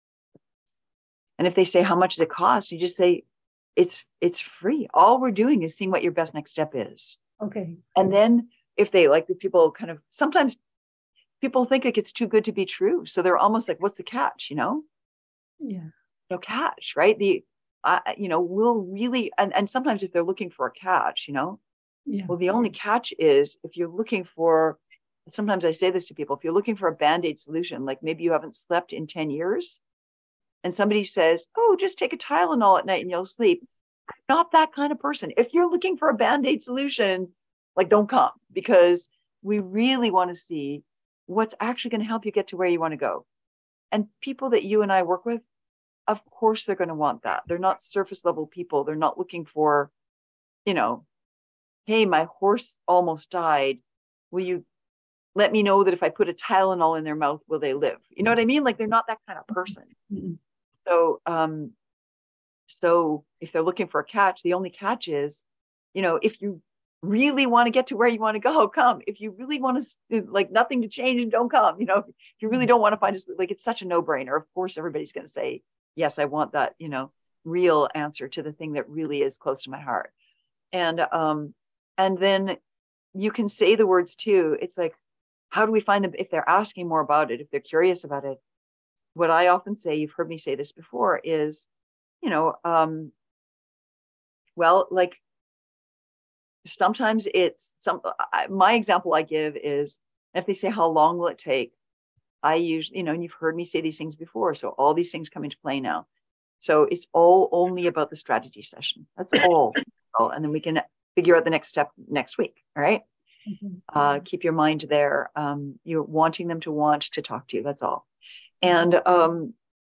And if they say, how much does it cost? You just say, it's, it's free. All we're doing is seeing what your best next step is. Okay. And then if they like the people kind of, sometimes people think like it's too good to be true. So they're almost like, what's the catch? You know? Yeah. No catch, right? The, uh, you know, we'll really, and, and sometimes if they're looking for a catch, you know, yeah. Well, the only catch is if you're looking for, sometimes I say this to people, if you're looking for a Band-Aid solution, like maybe you haven't slept in ten years and somebody says, oh, just take a Tylenol at night and you'll sleep. I'm not that kind of person. If you're looking for a Band-Aid solution, like don't come, because we really want to see what's actually going to help you get to where you want to go. And people that you and I work with, of course, they're going to want that. They're not surface level people. They're not looking for, you know, hey, my horse almost died. Will you let me know that if I put a Tylenol in their mouth, will they live? You know what I mean? Like they're not that kind of person. Mm-hmm. So, um, so if they're looking for a catch, the only catch is, you know, if you really want to get to where you want to go, come. If you really want to, like nothing to change, and don't come. You know, if you really don't want to find a, like it's such a no-brainer. Of course, everybody's going to say, yes, I want that, you know, real answer to the thing that really is close to my heart. And, um, and then you can say the words too. It's like, how do we find them if they're asking more about it, if they're curious about it? What I often say, you've heard me say this before, is, you know, um, well, like sometimes it's some, I, my example I give is if they say, how long will it take? I usually, you know, and you've heard me say these things before. So all these things come into play now. So it's all only about the strategy session. That's all. And then we can figure out the next step next week. All right. Mm-hmm. Uh, keep your mind there. Um, you're wanting them to want to talk to you. That's all. And um,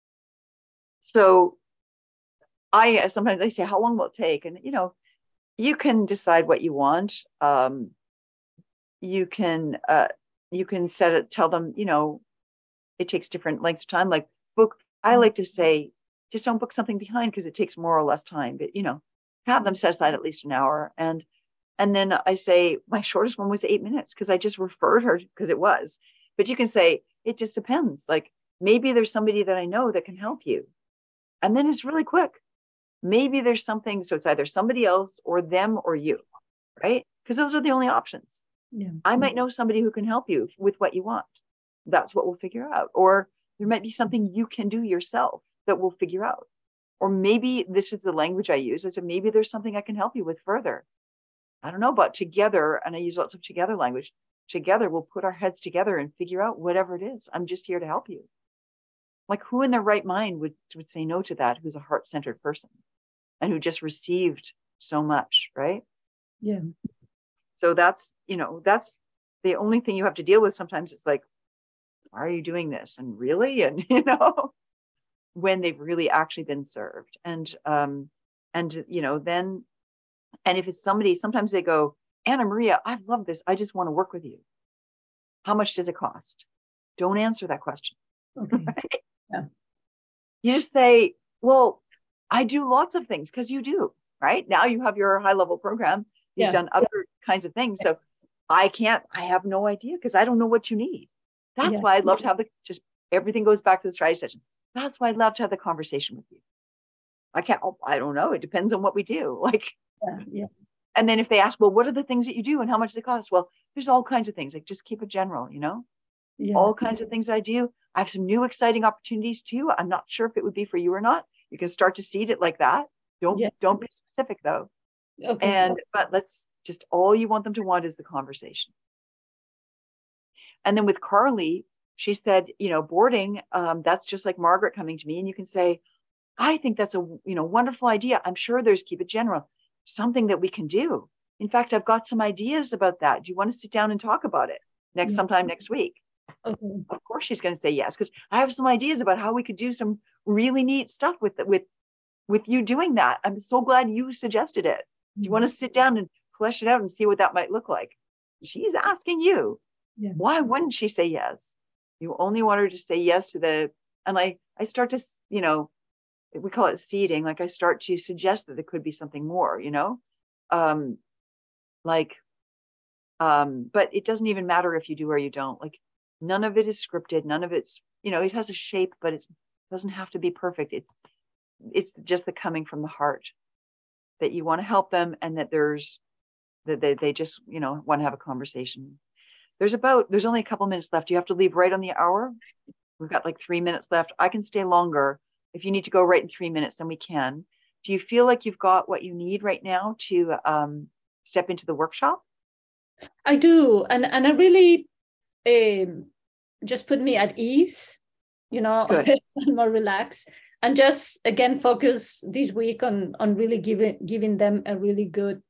so I sometimes they say, how long will it take? And, you know, you can decide what you want. Um, you can uh, you can set it, tell them, you know, it takes different lengths of time. Like book, I like to say, just don't book something behind because it takes more or less time. But, you know, have them set aside at least an hour. And and then I say, my shortest one was eight minutes because I just referred her because it was. But you can say, it just depends. Like maybe there's somebody that I know that can help you. And then it's really quick. Maybe there's something. So it's either somebody else or them or you, right? Because those are the only options. Yeah. I might know somebody who can help you with what you want. That's what we'll figure out. Or there might be something you can do yourself that we'll figure out. Or maybe this is the language I use. I said, maybe there's something I can help you with further. I don't know, but together, and I use lots of together language, together we'll put our heads together and figure out whatever it is. I'm just here to help you. Like who in their right mind would, would say no to that, who's a heart-centered person and who just received so much, right? Yeah. So that's, you know, that's the only thing you have to deal with sometimes. It's like, why are you doing this? And really? And, you know, when they've really actually been served. And, um, and, you know, then, and if it's somebody, sometimes they go, Anna Maria, I love this. I just want to work with you. How much does it cost? Don't answer that question. Okay. Right? Yeah. You just say, well, I do lots of things because you do, right? Now you have your high level program. You've yeah. done other yeah. kinds of things. So I can't, I have no idea because I don't know what you need. That's yeah. why I'd love to have the, just everything goes back to the strategy session. That's why I'd love to have the conversation with you. I can't, oh, I don't know. It depends on what we do. Like, yeah, yeah. And then if they ask, well, what are the things that you do and how much does it cost? Well, there's all kinds of things. Like just keep it general, you know, Yeah. all kinds of things I do. I have some new exciting opportunities too. I'm not sure if it would be for you or not. You can start to seed it like that. Don't, Yeah. don't be specific though. Okay. And, but let's just, all you want them to want is the conversation. And then with Carly, she said, you know, boarding, um, that's just like Margaret coming to me, and you can say, I think that's a, you know, wonderful idea. I'm sure there's, keep it general, something that we can do. In fact, I've got some ideas about that. Do you want to sit down and talk about it next, Yeah. sometime next week? Okay. Of course she's going to say yes, because I have some ideas about how we could do some really neat stuff with with with you doing that. I'm so glad you suggested it. Do you want to sit down and flesh it out and see what that might look like? She's asking you. Yeah. Why wouldn't she say yes? You only want her to say yes to the, and I, I start to, you know, we call it seeding. Like I start to suggest that there could be something more, you know, um, like, um, but it doesn't even matter if you do or you don't. Like none of it is scripted. None of it's, you know, it has a shape, but it's, it doesn't have to be perfect. It's, it's just the coming from the heart that you want to help them, and that there's, that they, they just, you know, want to have a conversation. There's about, there's only a couple minutes left. You have to leave right on the hour. We've got like three minutes left. I can stay longer. If you need to go right in three minutes, then we can. Do you feel like you've got what you need right now to um, step into the workshop? I do. And, and I really um, just put me at ease, you know, more relaxed, and just, again, focus this week on, on really giving, giving them a really good,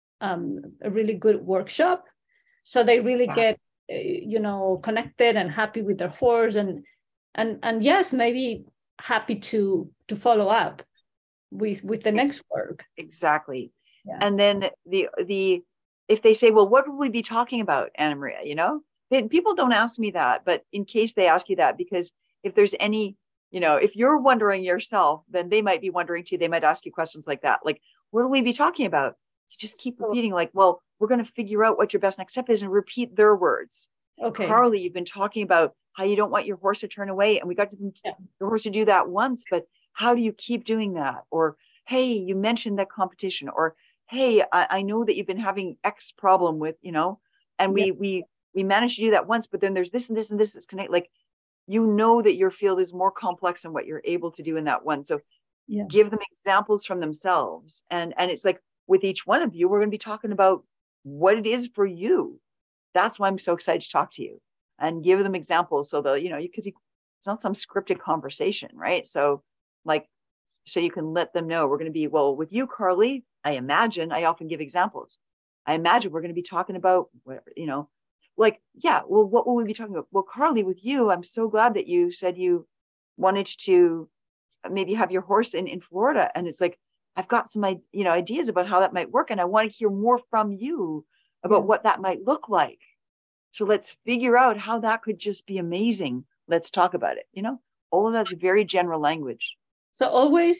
um, a really good workshop. So they really Exactly. get, uh, you know, connected and happy with their horse, and, and, and yes, maybe happy to to follow up with with the next work. Exactly. Yeah. And then the the if they say, well, what will we be talking about, Anna Maria? You know, then people don't ask me that, but in case they ask you that, because if there's any, you know, if you're wondering yourself, then they might be wondering too. They might ask you questions like that, like, what will we be talking about? Just keep repeating, like, well, we're going to figure out what your best next step is, and repeat their words. Okay. Carly, you've been talking about how you don't want your horse to turn away, and we got to, yeah. your horse to do that once, but how do you keep doing that? Or, hey, you mentioned that competition, or, hey, I, I know that you've been having X problem with, you know, and we, yeah. we, we managed to do that once, but then there's this and this and this that's connected. Like, you know that your field is more complex than what you're able to do in that one. So yeah. give them examples from themselves. And, and it's like, with each one of you, we're going to be talking about what it is for you. That's why I'm so excited to talk to you and give them examples. So they'll, you know, because it's not some scripted conversation, right? So like, so you can let them know we're going to be, well, with you, Carly, I imagine, I often give examples. I imagine we're going to be talking about, you know, like, yeah, well, what will we be talking about? Well, Carly, with you, I'm so glad that you said you wanted to maybe have your horse in, in Florida. And it's like, I've got some, you know, ideas about how that might work. And I want to hear more from you about yeah. what that might look like. So let's figure out how that could just be amazing. Let's talk about it. You know, all of that's very general language. So always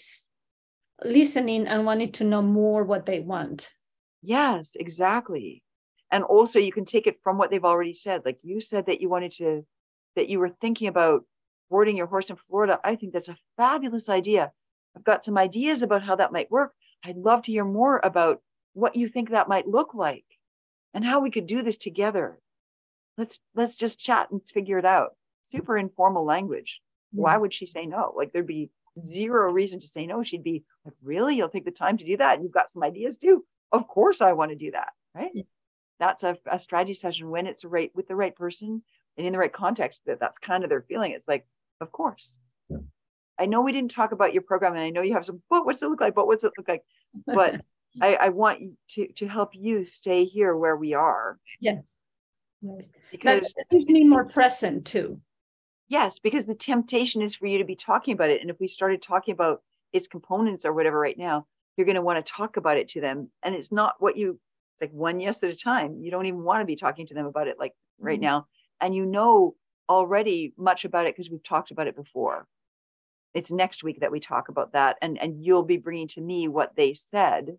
listening and wanting to know more what they want. Yes, exactly. And also you can take it from what they've already said. Like you said that you wanted to, that you were thinking about boarding your horse in Florida. I think that's a fabulous idea. I've got some ideas about how that might work. I'd love to hear more about what you think that might look like and how we could do this together. Let's let's just chat and figure it out. Super informal language. Yeah. Why would she say no? Like there'd be zero reason to say no. She'd be like, really? You'll take the time to do that? And you've got some ideas too? Of course I want to do that, right? Yeah. That's a, a strategy session when it's right with the right person and in the right context. That that's kind of their feeling. It's like, of course. Yeah. I know we didn't talk about your program, and I know you have some, but what's it look like? But what's it look like? But I, I want you to, to help you stay here where we are. Yes. Yes. Because that makes me more present too. Yes, because the temptation is for you to be talking about it. And if we started talking about its components or whatever right now, you're going to want to talk about it to them. And it's not what you, it's like one yes at a time. You don't even want to be talking to them about it like right mm-hmm. now. And you know already much about it because we've talked about it before. It's next week that we talk about that. And, and you'll be bringing to me what they said.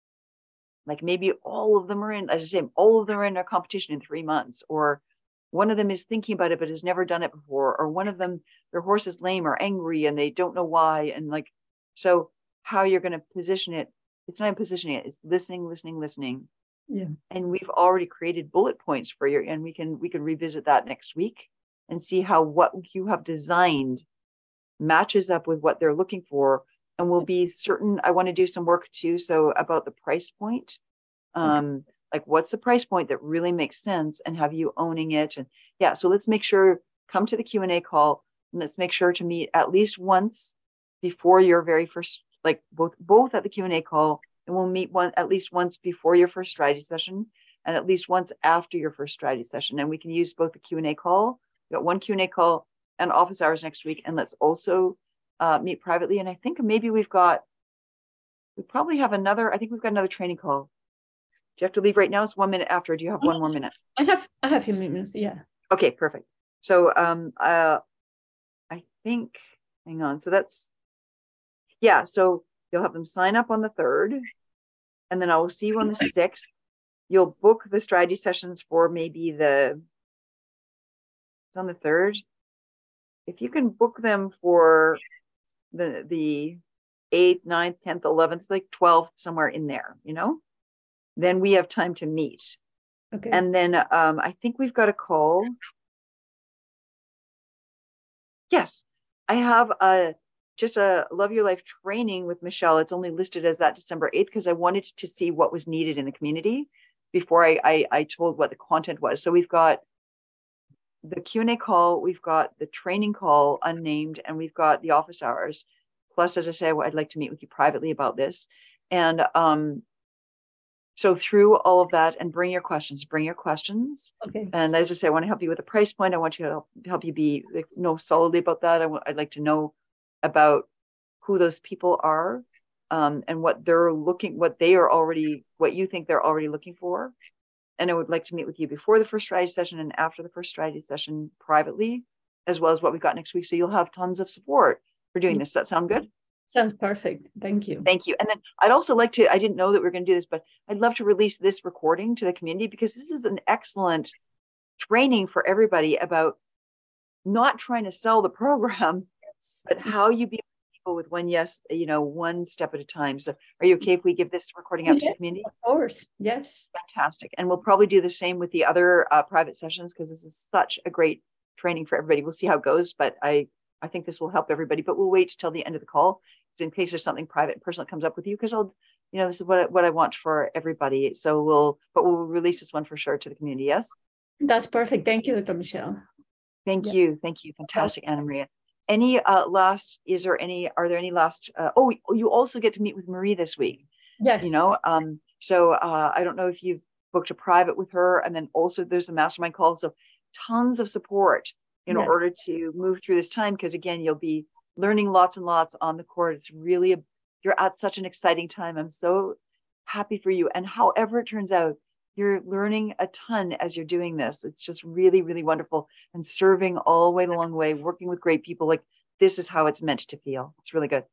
Like maybe all of them are in, as I say, all of them are in a competition in three months, or one of them is thinking about it, but has never done it before. Or one of them, their horse is lame or angry and they don't know why. And like, so how you're going to position it it's not positioning it, it's listening, listening, listening. Yeah. And we've already created bullet points for you, and we can we can revisit that next week and see how what you have designed matches up with what they're looking for. And we'll be certain, I want to do some work too, so about the price point. Um, okay. Like what's the price point that really makes sense, and have you owning it? And yeah, so let's make sure, come to the Q and A call, and let's make sure to meet at least once before your very first, like both both at the Q and A call, and we'll meet one at least once before your first strategy session, and at least once after your first strategy session. And we can use both the Q and A call, we got one Q and A call and office hours next week. And let's also uh, meet privately. And I think maybe we've got, we probably have another, I think we've got another training call. Do you have to leave right now? It's one minute after. Do you have one more minute? I have, I have a few minutes. Yeah. Okay, perfect. So um, uh, I think, hang on. So that's, yeah. So you'll have them sign up on the third, and then I will see you on the sixth. You'll book the strategy sessions for maybe the, it's on the third. If you can book them for the the eighth, ninth, tenth, eleventh, like twelfth, somewhere in there, you know, then we have time to meet. Okay. And then um, I think we've got a call. Yes, I have a just a Love Your Life training with Michelle. It's only listed as that December eighth because I wanted to see what was needed in the community before I, I, I told what the content was. So we've got the Q and A call, we've got the training call unnamed, and we've got the office hours. Plus, as I say, I'd like to meet with you privately about this. And um, so through all of that, and bring your questions, bring your questions. Okay. And as I say, I want to help you with the price point. I want you to help, help you be like, know solidly about that. I w- I'd like to know about who those people are, um, and what they're looking, what they are already, what you think they're already looking for. And I would like to meet with you before the first strategy session and after the first strategy session privately, as well as what we've got next week. So you'll have tons of support for doing this. Does that sound good? Sounds perfect. Thank you. Thank you. And then I'd also like to, I didn't know that we were going to do this, but I'd love to release this recording to the community, because this is an excellent training for everybody about not trying to sell the program, but how you be people with one yes, you know, one step at a time. So are you okay if we give this recording out yes, to the community? Of course. Yes. Fantastic. And we'll probably do the same with the other uh, private sessions, because this is such a great training for everybody. We'll see how it goes, but I, I think this will help everybody, but we'll wait till the end of the call in case there's something private and personal that comes up with you, because I'll, you know, this is what, what I want for everybody. So we'll, but we'll release this one for sure to the community. Yes. That's perfect. Thank you, Doctor Michelle. Thank yeah. you. Thank you. Fantastic, Anna Maria. Any uh, last, is there any, are there any last, uh, oh, you also get to meet with Marie this week. Yes. You know, um, so uh, I don't know if you've booked a private with her, and then also there's a mastermind call. So tons of support in yes. order to move through this time. Because again, you'll be learning lots and lots on the court. It's really, a, you're at such an exciting time. I'm so happy for you. And however it turns out, you're learning a ton as you're doing this. It's just really, really wonderful. And serving all the way along the way, working with great people. Like, this is how it's meant to feel. It's really good.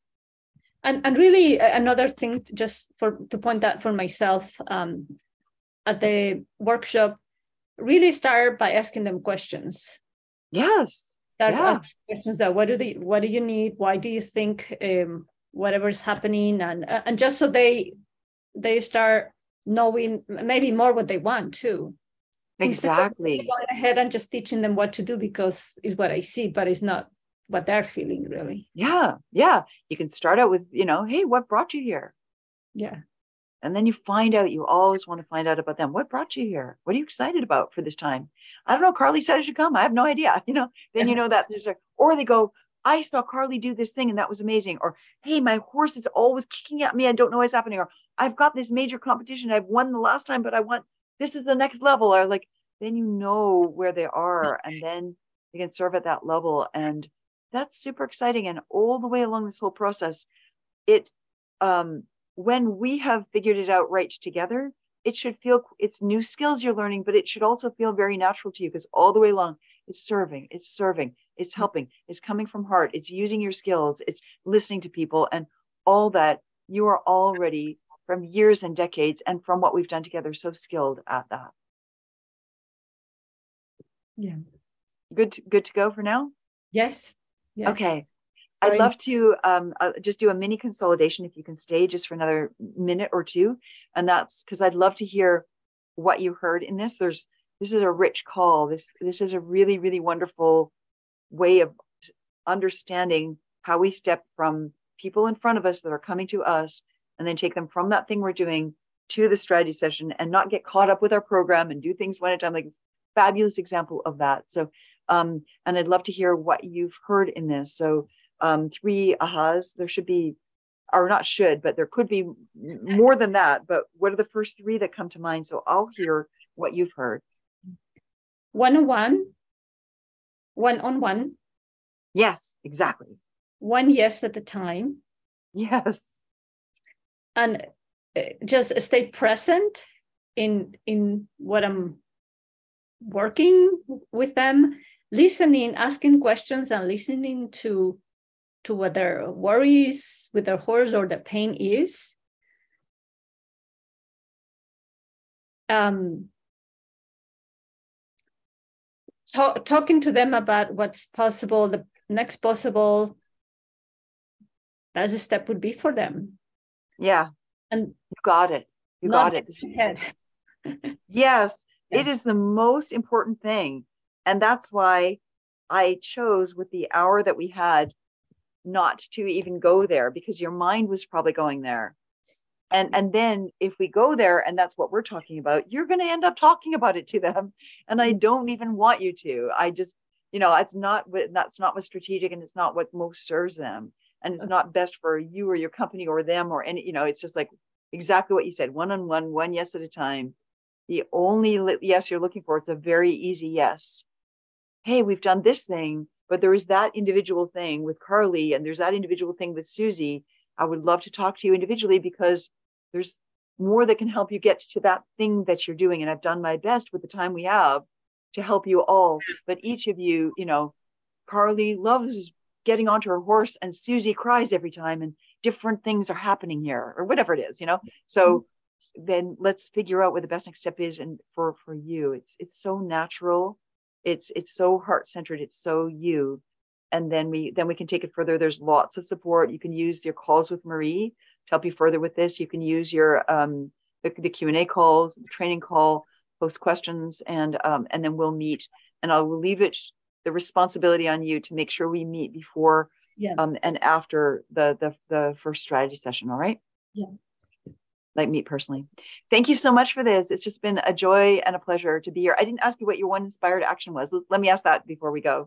And and really another thing, to just for to point out for myself, um, at the workshop, really start by asking them questions. Yes. Start yeah. asking questions that what do they, what do you need? Why do you think um, whatever's happening? And and just so they they start knowing maybe more what they want too. Exactly. Going ahead and just teaching them what to do because it's what I see, but it's not what they're feeling really. Yeah. Yeah. You can start out with, you know, hey, what brought you here? Yeah. And then you find out, you always want to find out about them. What brought you here? What are you excited about for this time? I don't know. Carly said I should come. I have no idea. You know, then you know that there's a, or they go, I saw Carly do this thing and that was amazing. Or, hey, my horse is always kicking at me. I don't know what's happening. Or I've got this major competition. I've won the last time, but I want, this is the next level. Or like, then you know where they are, and then you can serve at that level. And that's super exciting. And all the way along this whole process, it, um, when we have figured it out right together, it should feel, it's new skills you're learning, but it should also feel very natural to you, because all the way along, it's serving, it's serving, it's helping, it's coming from heart, it's using your skills, it's listening to people, and all that. You are already, from years and decades, and from what we've done together, so skilled at that. Yeah. Good to, good to go for now? Yes. Yes. Okay. I'd love to um, uh, just do a mini consolidation if you can stay just for another minute or two. And that's because I'd love to hear what you heard in this. There's this is a rich call. This this is a really, really wonderful way of understanding how we step from people in front of us that are coming to us and then take them from that thing we're doing to the strategy session and not get caught up with our program and do things one at a time. Like it's a fabulous example of that. So, um, and I'd love to hear what you've heard in this. So um, three ahas, there should be, or not should, but there could be more than that. But what are the first three that come to mind? So I'll hear what you've heard. One-on-one, one-on-one. Yes, exactly. One yes at a time. Yes. And just stay present in, in what I'm working with them, listening, asking questions and listening to, to what their worries with their horse or their pain is. Um, so, talking to them about what's possible, the next possible as a step would be for them. Yeah. And you got it. You got it. Head. Yes, yeah. It is the most important thing. And that's why I chose with the hour that we had not to even go there, because your mind was probably going there. And, and then if we go there and that's what we're talking about, you're going to end up talking about it to them. And I don't even want you to. I just, you know, it's not what that's not what's strategic and it's not what most serves them. And it's not best for you or your company or them or any, you know, it's just like exactly what you said, one-on-one, one yes at a time. The only yes you're looking for, it's a very easy yes. Hey, we've done this thing, but there is that individual thing with Carly and there's that individual thing with Susie. I would love to talk to you individually because there's more that can help you get to that thing that you're doing. And I've done my best with the time we have to help you all. But each of you, you know, Carly loves getting onto her horse and Susie cries every time and different things are happening here or whatever it is, you know? So mm-hmm. then let's figure out what the best next step is. And for, for you, it's, it's so natural. It's, it's so heart-centered. It's so you. And then we, then we can take it further. There's lots of support. You can use your calls with Marie to help you further with this. You can use your, um, the, the Q and A calls, the training call, post questions, and, um, and then we'll meet and I'll leave it the responsibility on you to make sure we meet before yeah. um, and after the, the the first strategy session. All right. Yeah. Like meet personally. Thank you so much for this. It's just been a joy and a pleasure to be here. I didn't ask you what your one inspired action was. Let, let me ask that before we go.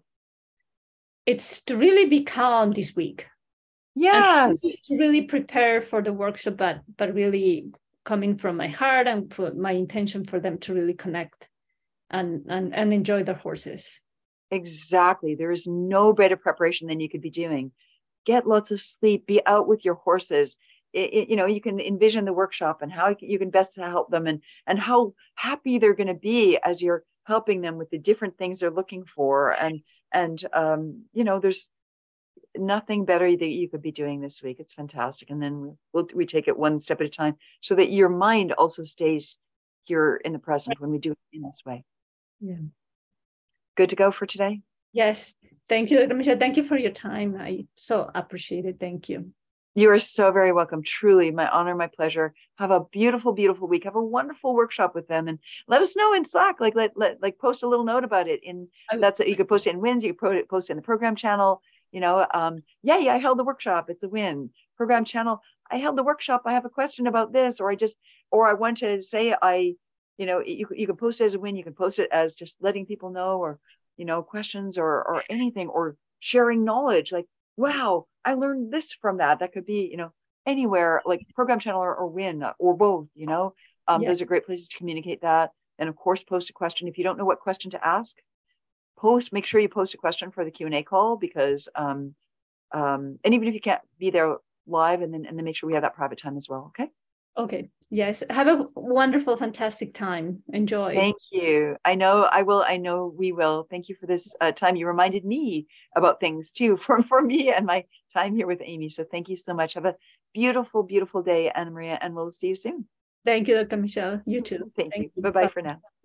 It's to really be calm this week. Yes. And to really prepare for the workshop, but but really coming from my heart and put my intention for them to really connect and and, and enjoy their horses. Exactly. There is no better preparation than you could be doing. Get lots of sleep, be out with your horses. It, it, you know, you can envision the workshop and how you can best help them and, and how happy they're going to be as you're helping them with the different things they're looking for. And, and um, you know, there's nothing better that you could be doing this week. It's fantastic. And then we'll, we take it one step at a time so that your mind also stays here in the present when we do it in this way. Yeah. Good to go for today? Yes. Thank you, Doctor Michelle. Thank you for your time. I so appreciate it. Thank you. You are so very welcome. Truly, my honor, my pleasure. Have a beautiful, beautiful week. Have a wonderful workshop with them, and let us know in Slack. Like, let, let like post a little note about it. In that's you could post it in wins. You could post it in the program channel. You know, um, yeah, yeah. I held the workshop. It's a win. Program channel. I held the workshop. I have a question about this, or I just, or I want to say I. You know, you, you can post it as a win. You can post it as just letting people know or, you know, questions or, or anything or sharing knowledge like, wow, I learned this from that. That could be, you know, anywhere like program channel or, or win or both, you know, um, yeah. Those are great places to communicate that. And of course, post a question. If you don't know what question to ask, post, make sure you post a question for the Q and A call because, um, um, and even if you can't be there live and then, and then make sure we have that private time as well. Okay. Okay. Yes. Have a wonderful, fantastic time. Enjoy. Thank you. I know I will. I know we will. Thank you for this uh, time. You reminded me about things too for, for me and my time here with Amy. So thank you so much. Have a beautiful, beautiful day, Anna Maria, and we'll see you soon. Thank you, Doctor Michelle. You too. Thank, Thank you. you. Bye-bye for now.